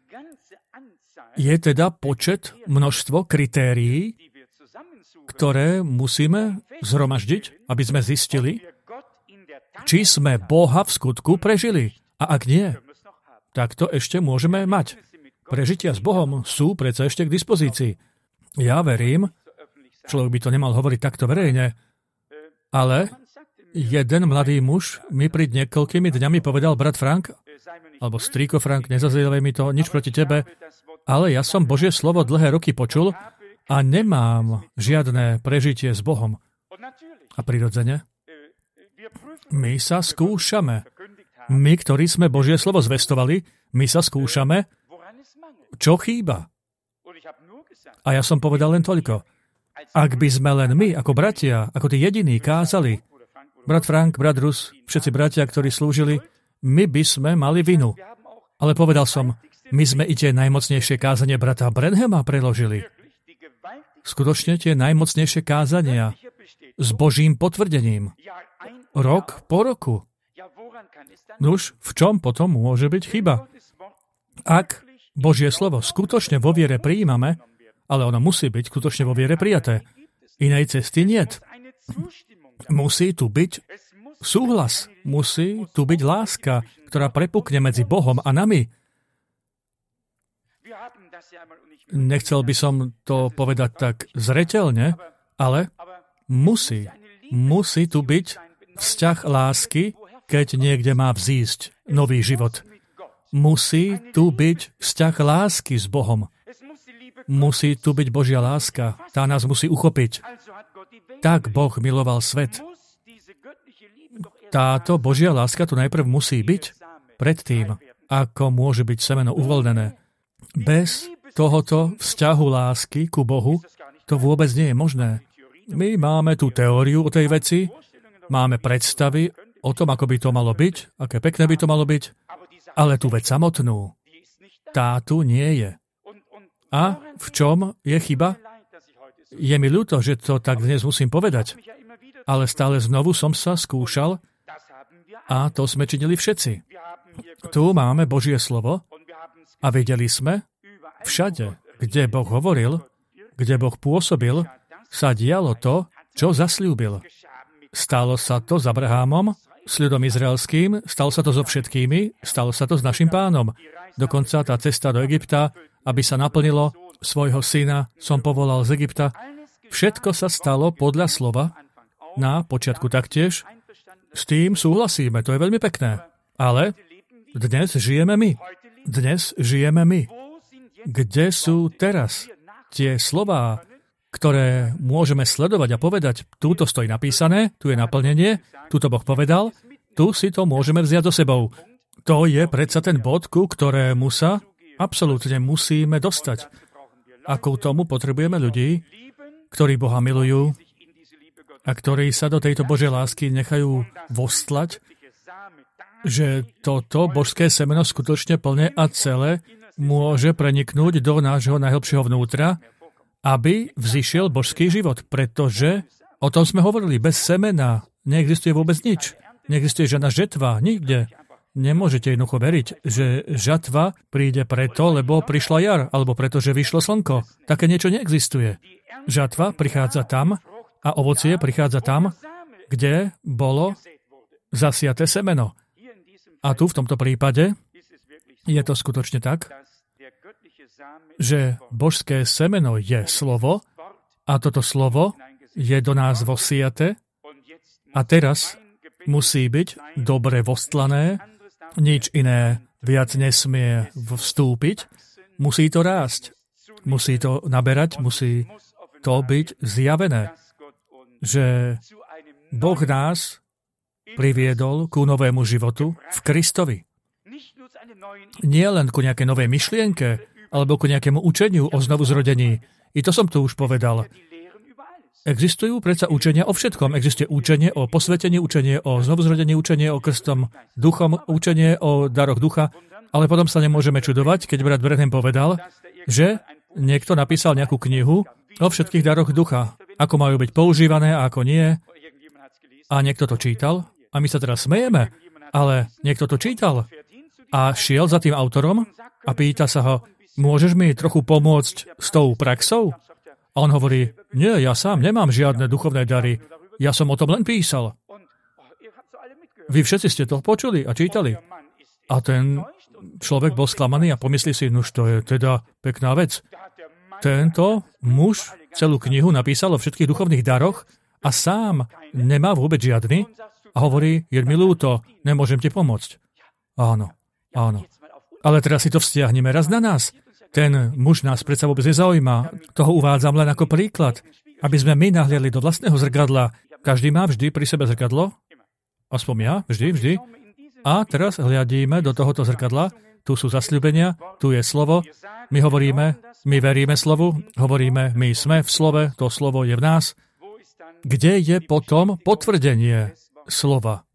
Je teda počet, množstvo kritérií, ktoré musíme zhromaždiť, aby sme zistili, či sme Boha v skutku prežili. A ak nie, tak to ešte môžeme mať. Prežitia s Bohom sú predsa ešte k dispozícii. Ja verím, človek by to nemal hovoriť takto verejne, ale jeden mladý muž mi pred niekoľkými dňami povedal, brat Frank, alebo strýko Frank, nezazievaj mi to, nič proti tebe, ale ja som Božie slovo dlhé roky počul a nemám žiadne prežitie s Bohom. A prirodzene, my sa skúšame. My, ktorí sme Božie slovo zvestovali, my sa skúšame, čo chýba. A ja som povedal len toľko. Ak by sme len my, ako bratia, ako tí jediní, kázali, brat Frank, brat Rus, všetci bratia, ktorí slúžili, my by sme mali vinu. Ale povedal som, my sme i tie najmocnejšie kázania brata Branhama preložili. Skutočne tie najmocnejšie kázania s Božím potvrdením. Rok po roku. Nuž, v čom potom môže byť chyba? Ak Božie slovo skutočne vo viere prijímame, ale ono musí byť skutočne vo viere prijaté. Inej cesty niet. Musí tu byť súhlas. Musí tu byť láska, ktorá prepukne medzi Bohom a nami. Nechcel by som to povedať tak zreteľne, ale musí. Musí tu byť vzťah lásky, keď niekde má vzísť nový život. Musí tu byť vzťah lásky s Bohom. Musí tu byť Božia láska. Tá nás musí uchopiť. Tak Boh miloval svet. Táto Božia láska tu najprv musí byť predtým, ako môže byť semeno uvoľnené. Bez tohoto vzťahu lásky ku Bohu to vôbec nie je možné. My máme tú teóriu o tej veci, máme predstavy o tom, ako by to malo byť, aké pekné by to malo byť, ale tú vec samotnú, tá tu nie je. A v čom je chyba? Je mi ľúto, že to tak dnes musím povedať, ale stále znovu som sa skúšal a to sme činili všetci. Tu máme Božie slovo a videli sme, všade, kde Boh hovoril, kde Boh pôsobil, sa dialo to, čo zasľúbil. Stalo sa to s Abrahámom, s ľudom izraelským, stalo sa to so všetkými, stalo sa to s našim pánom. Dokonca tá cesta do Egypta, aby sa naplnilo, svojho syna som povolal z Egypta. Všetko sa stalo podľa slova, na počiatku taktiež. S tým súhlasíme, to je veľmi pekné. Ale dnes žijeme my. Dnes žijeme my. Kde sú teraz tie slová, ktoré môžeme sledovať a povedať, túto stojí napísané, tu je naplnenie, tu to Boh povedal, tu si to môžeme vziať so sebou. To je predsa ten bod, ku ktorému sa absolútne musíme dostať. A ku tomu potrebujeme ľudí, ktorí Boha milujú a ktorí sa do tejto Božej lásky nechajú vostlať, že toto božské semeno skutočne plné a celé môže preniknúť do nášho najhlbšieho vnútra, aby vzišiel božský život, pretože o tom sme hovorili, bez semena neexistuje vôbec nič. Neexistuje žiadna žetva, nikde. Nemôžete jednoducho veriť, že žatva príde preto, lebo prišla jar, alebo preto, že vyšlo slnko. Také niečo neexistuje. Žatva prichádza tam a ovocie prichádza tam, kde bolo zasiaté semeno. A tu v tomto prípade je to skutočne tak, že božské semeno je slovo a toto slovo je do nás vosiate a teraz musí byť dobre vostlané, nič iné viac nesmie vstúpiť, musí to rásť, musí to naberať, musí to byť zjavené, že Boh nás priviedol ku novému životu v Kristovi. Nie len ku nejakej novej myšlienke, alebo ku nejakému učeniu o znovuzrodení. I to som tu už povedal. Existujú predsa učenia o všetkom. Existuje učenie o posvetení, učenie o znovuzrodení, učenie o krstom duchom, učenie o daroch ducha, ale potom sa nemôžeme čudovať, keď brat Branham povedal, že niekto napísal nejakú knihu o všetkých daroch ducha, ako majú byť používané a ako nie. A niekto to čítal a my sa teraz smejeme, ale niekto to čítal a šiel za tým autorom a pýta sa ho, môžeš mi trochu pomôcť s tou praxou? A on hovorí, nie, ja sám nemám žiadne duchovné dary, ja som o tom len písal. Vy všetci ste to počuli a čítali. A ten človek bol sklamaný a pomyslí si, nuž to je teda pekná vec. Tento muž celú knihu napísal o všetkých duchovných daroch a sám nemá vôbec žiadny a hovorí, je mi ľúto, nemôžem ti pomôcť. Áno, áno. Ale teraz si to vzťahneme raz na nás. Ten muž nás predsa vôbec nezaujíma. Toho uvádzam len ako príklad, aby sme my nahliadli do vlastného zrkadla. Každý má vždy pri sebe zrkadlo. Aspoň ja, vždy, vždy. A teraz hliadíme do tohoto zrkadla. Tu sú zasľúbenia, tu je slovo. My hovoríme, my veríme slovu, hovoríme, my sme v slove, to slovo je v nás. Kde je potom potvrdenie slova?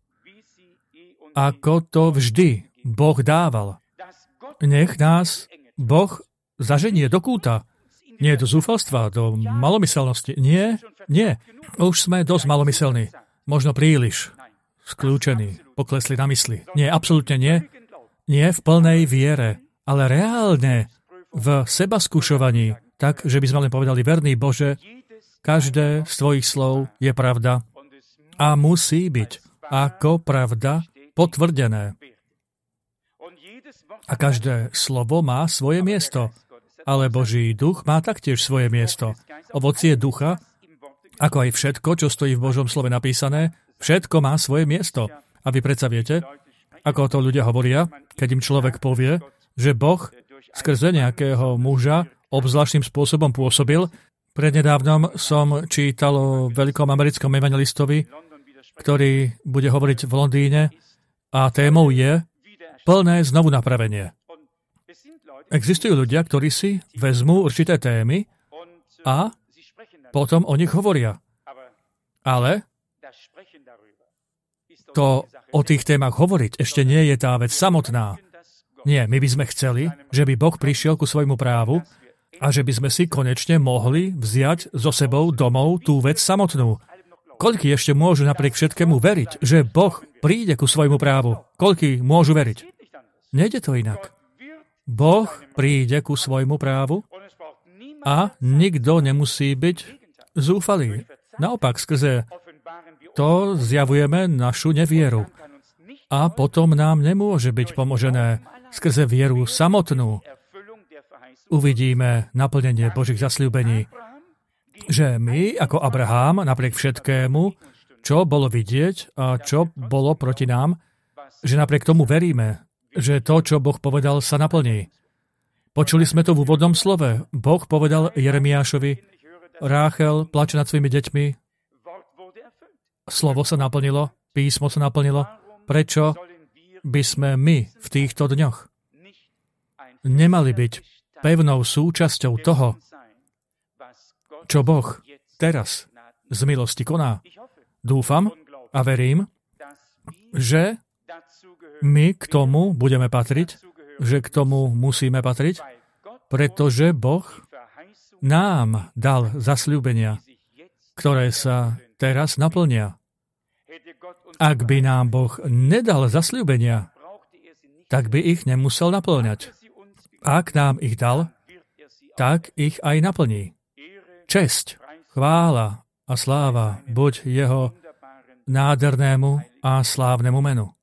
Ako to vždy Boh dával. Nech nás Boh zaženie do kúta. Nie do zúfalstva, do malomyselnosti. Nie, nie. Už sme dosť malomyselní. Možno príliš skľúčení, poklesli na mysli. Nie, absolútne nie. Nie v plnej viere, ale reálne v sebaskúšovaní, tak, že by sme len povedali, verný Bože, každé z tvojich slov je pravda a musí byť ako pravda potvrdené. A každé slovo má svoje miesto, ale Boží duch má taktiež svoje miesto. Ovocie ducha, ako aj všetko, čo stojí v Božom slove napísané, všetko má svoje miesto. A vy predsa viete, ako to ľudia hovoria, keď im človek povie, že Boh skrze nejakého muža obzvláštnym spôsobom pôsobil. Prednedávnom som čítal o veľkom americkom evangelistovi, ktorý bude hovoriť v Londýne a témou je plné znovu napravenie. Existujú ľudia, ktorí si vezmú určité témy a potom o nich hovoria. Ale to o tých témach hovoriť ešte nie je tá vec samotná. Nie, my by sme chceli, že by Boh prišiel ku svojmu právu a že by sme si konečne mohli vziať so sebou domov tú vec samotnú. Koľký ešte môžu napriek všetkému veriť, že Boh príde ku svojmu právu? Koľký môžu veriť? Nejde to inak. Boh príde ku svojmu právu a nikto nemusí byť zúfalý. Naopak, skrze to zjavujeme našu nevieru. A potom nám nemôže byť pomožené skrze vieru samotnú. Uvidíme naplnenie Božích zasľúbení, že my, ako Abraham, napriek všetkému, čo bolo vidieť a čo bolo proti nám, že napriek tomu veríme, že to, čo Boh povedal, sa naplní. Počuli sme to v úvodnom slove. Boh povedal Jeremiášovi, Ráchel plače nad svojimi deťmi. Slovo sa naplnilo, písmo sa naplnilo. Prečo by sme my v týchto dňoch nemali byť pevnou súčasťou toho, čo Boh teraz z milosti koná? Dúfam a verím, že my k tomu budeme patriť, že k tomu musíme patriť, pretože Boh nám dal zasľúbenia, ktoré sa teraz naplnia. Ak by nám Boh nedal zasľúbenia, tak by ich nemusel naplňať. Ak nám ich dal, tak ich aj naplní. Česť, chvála a sláva buď jeho nádhernému a slávnemu menu.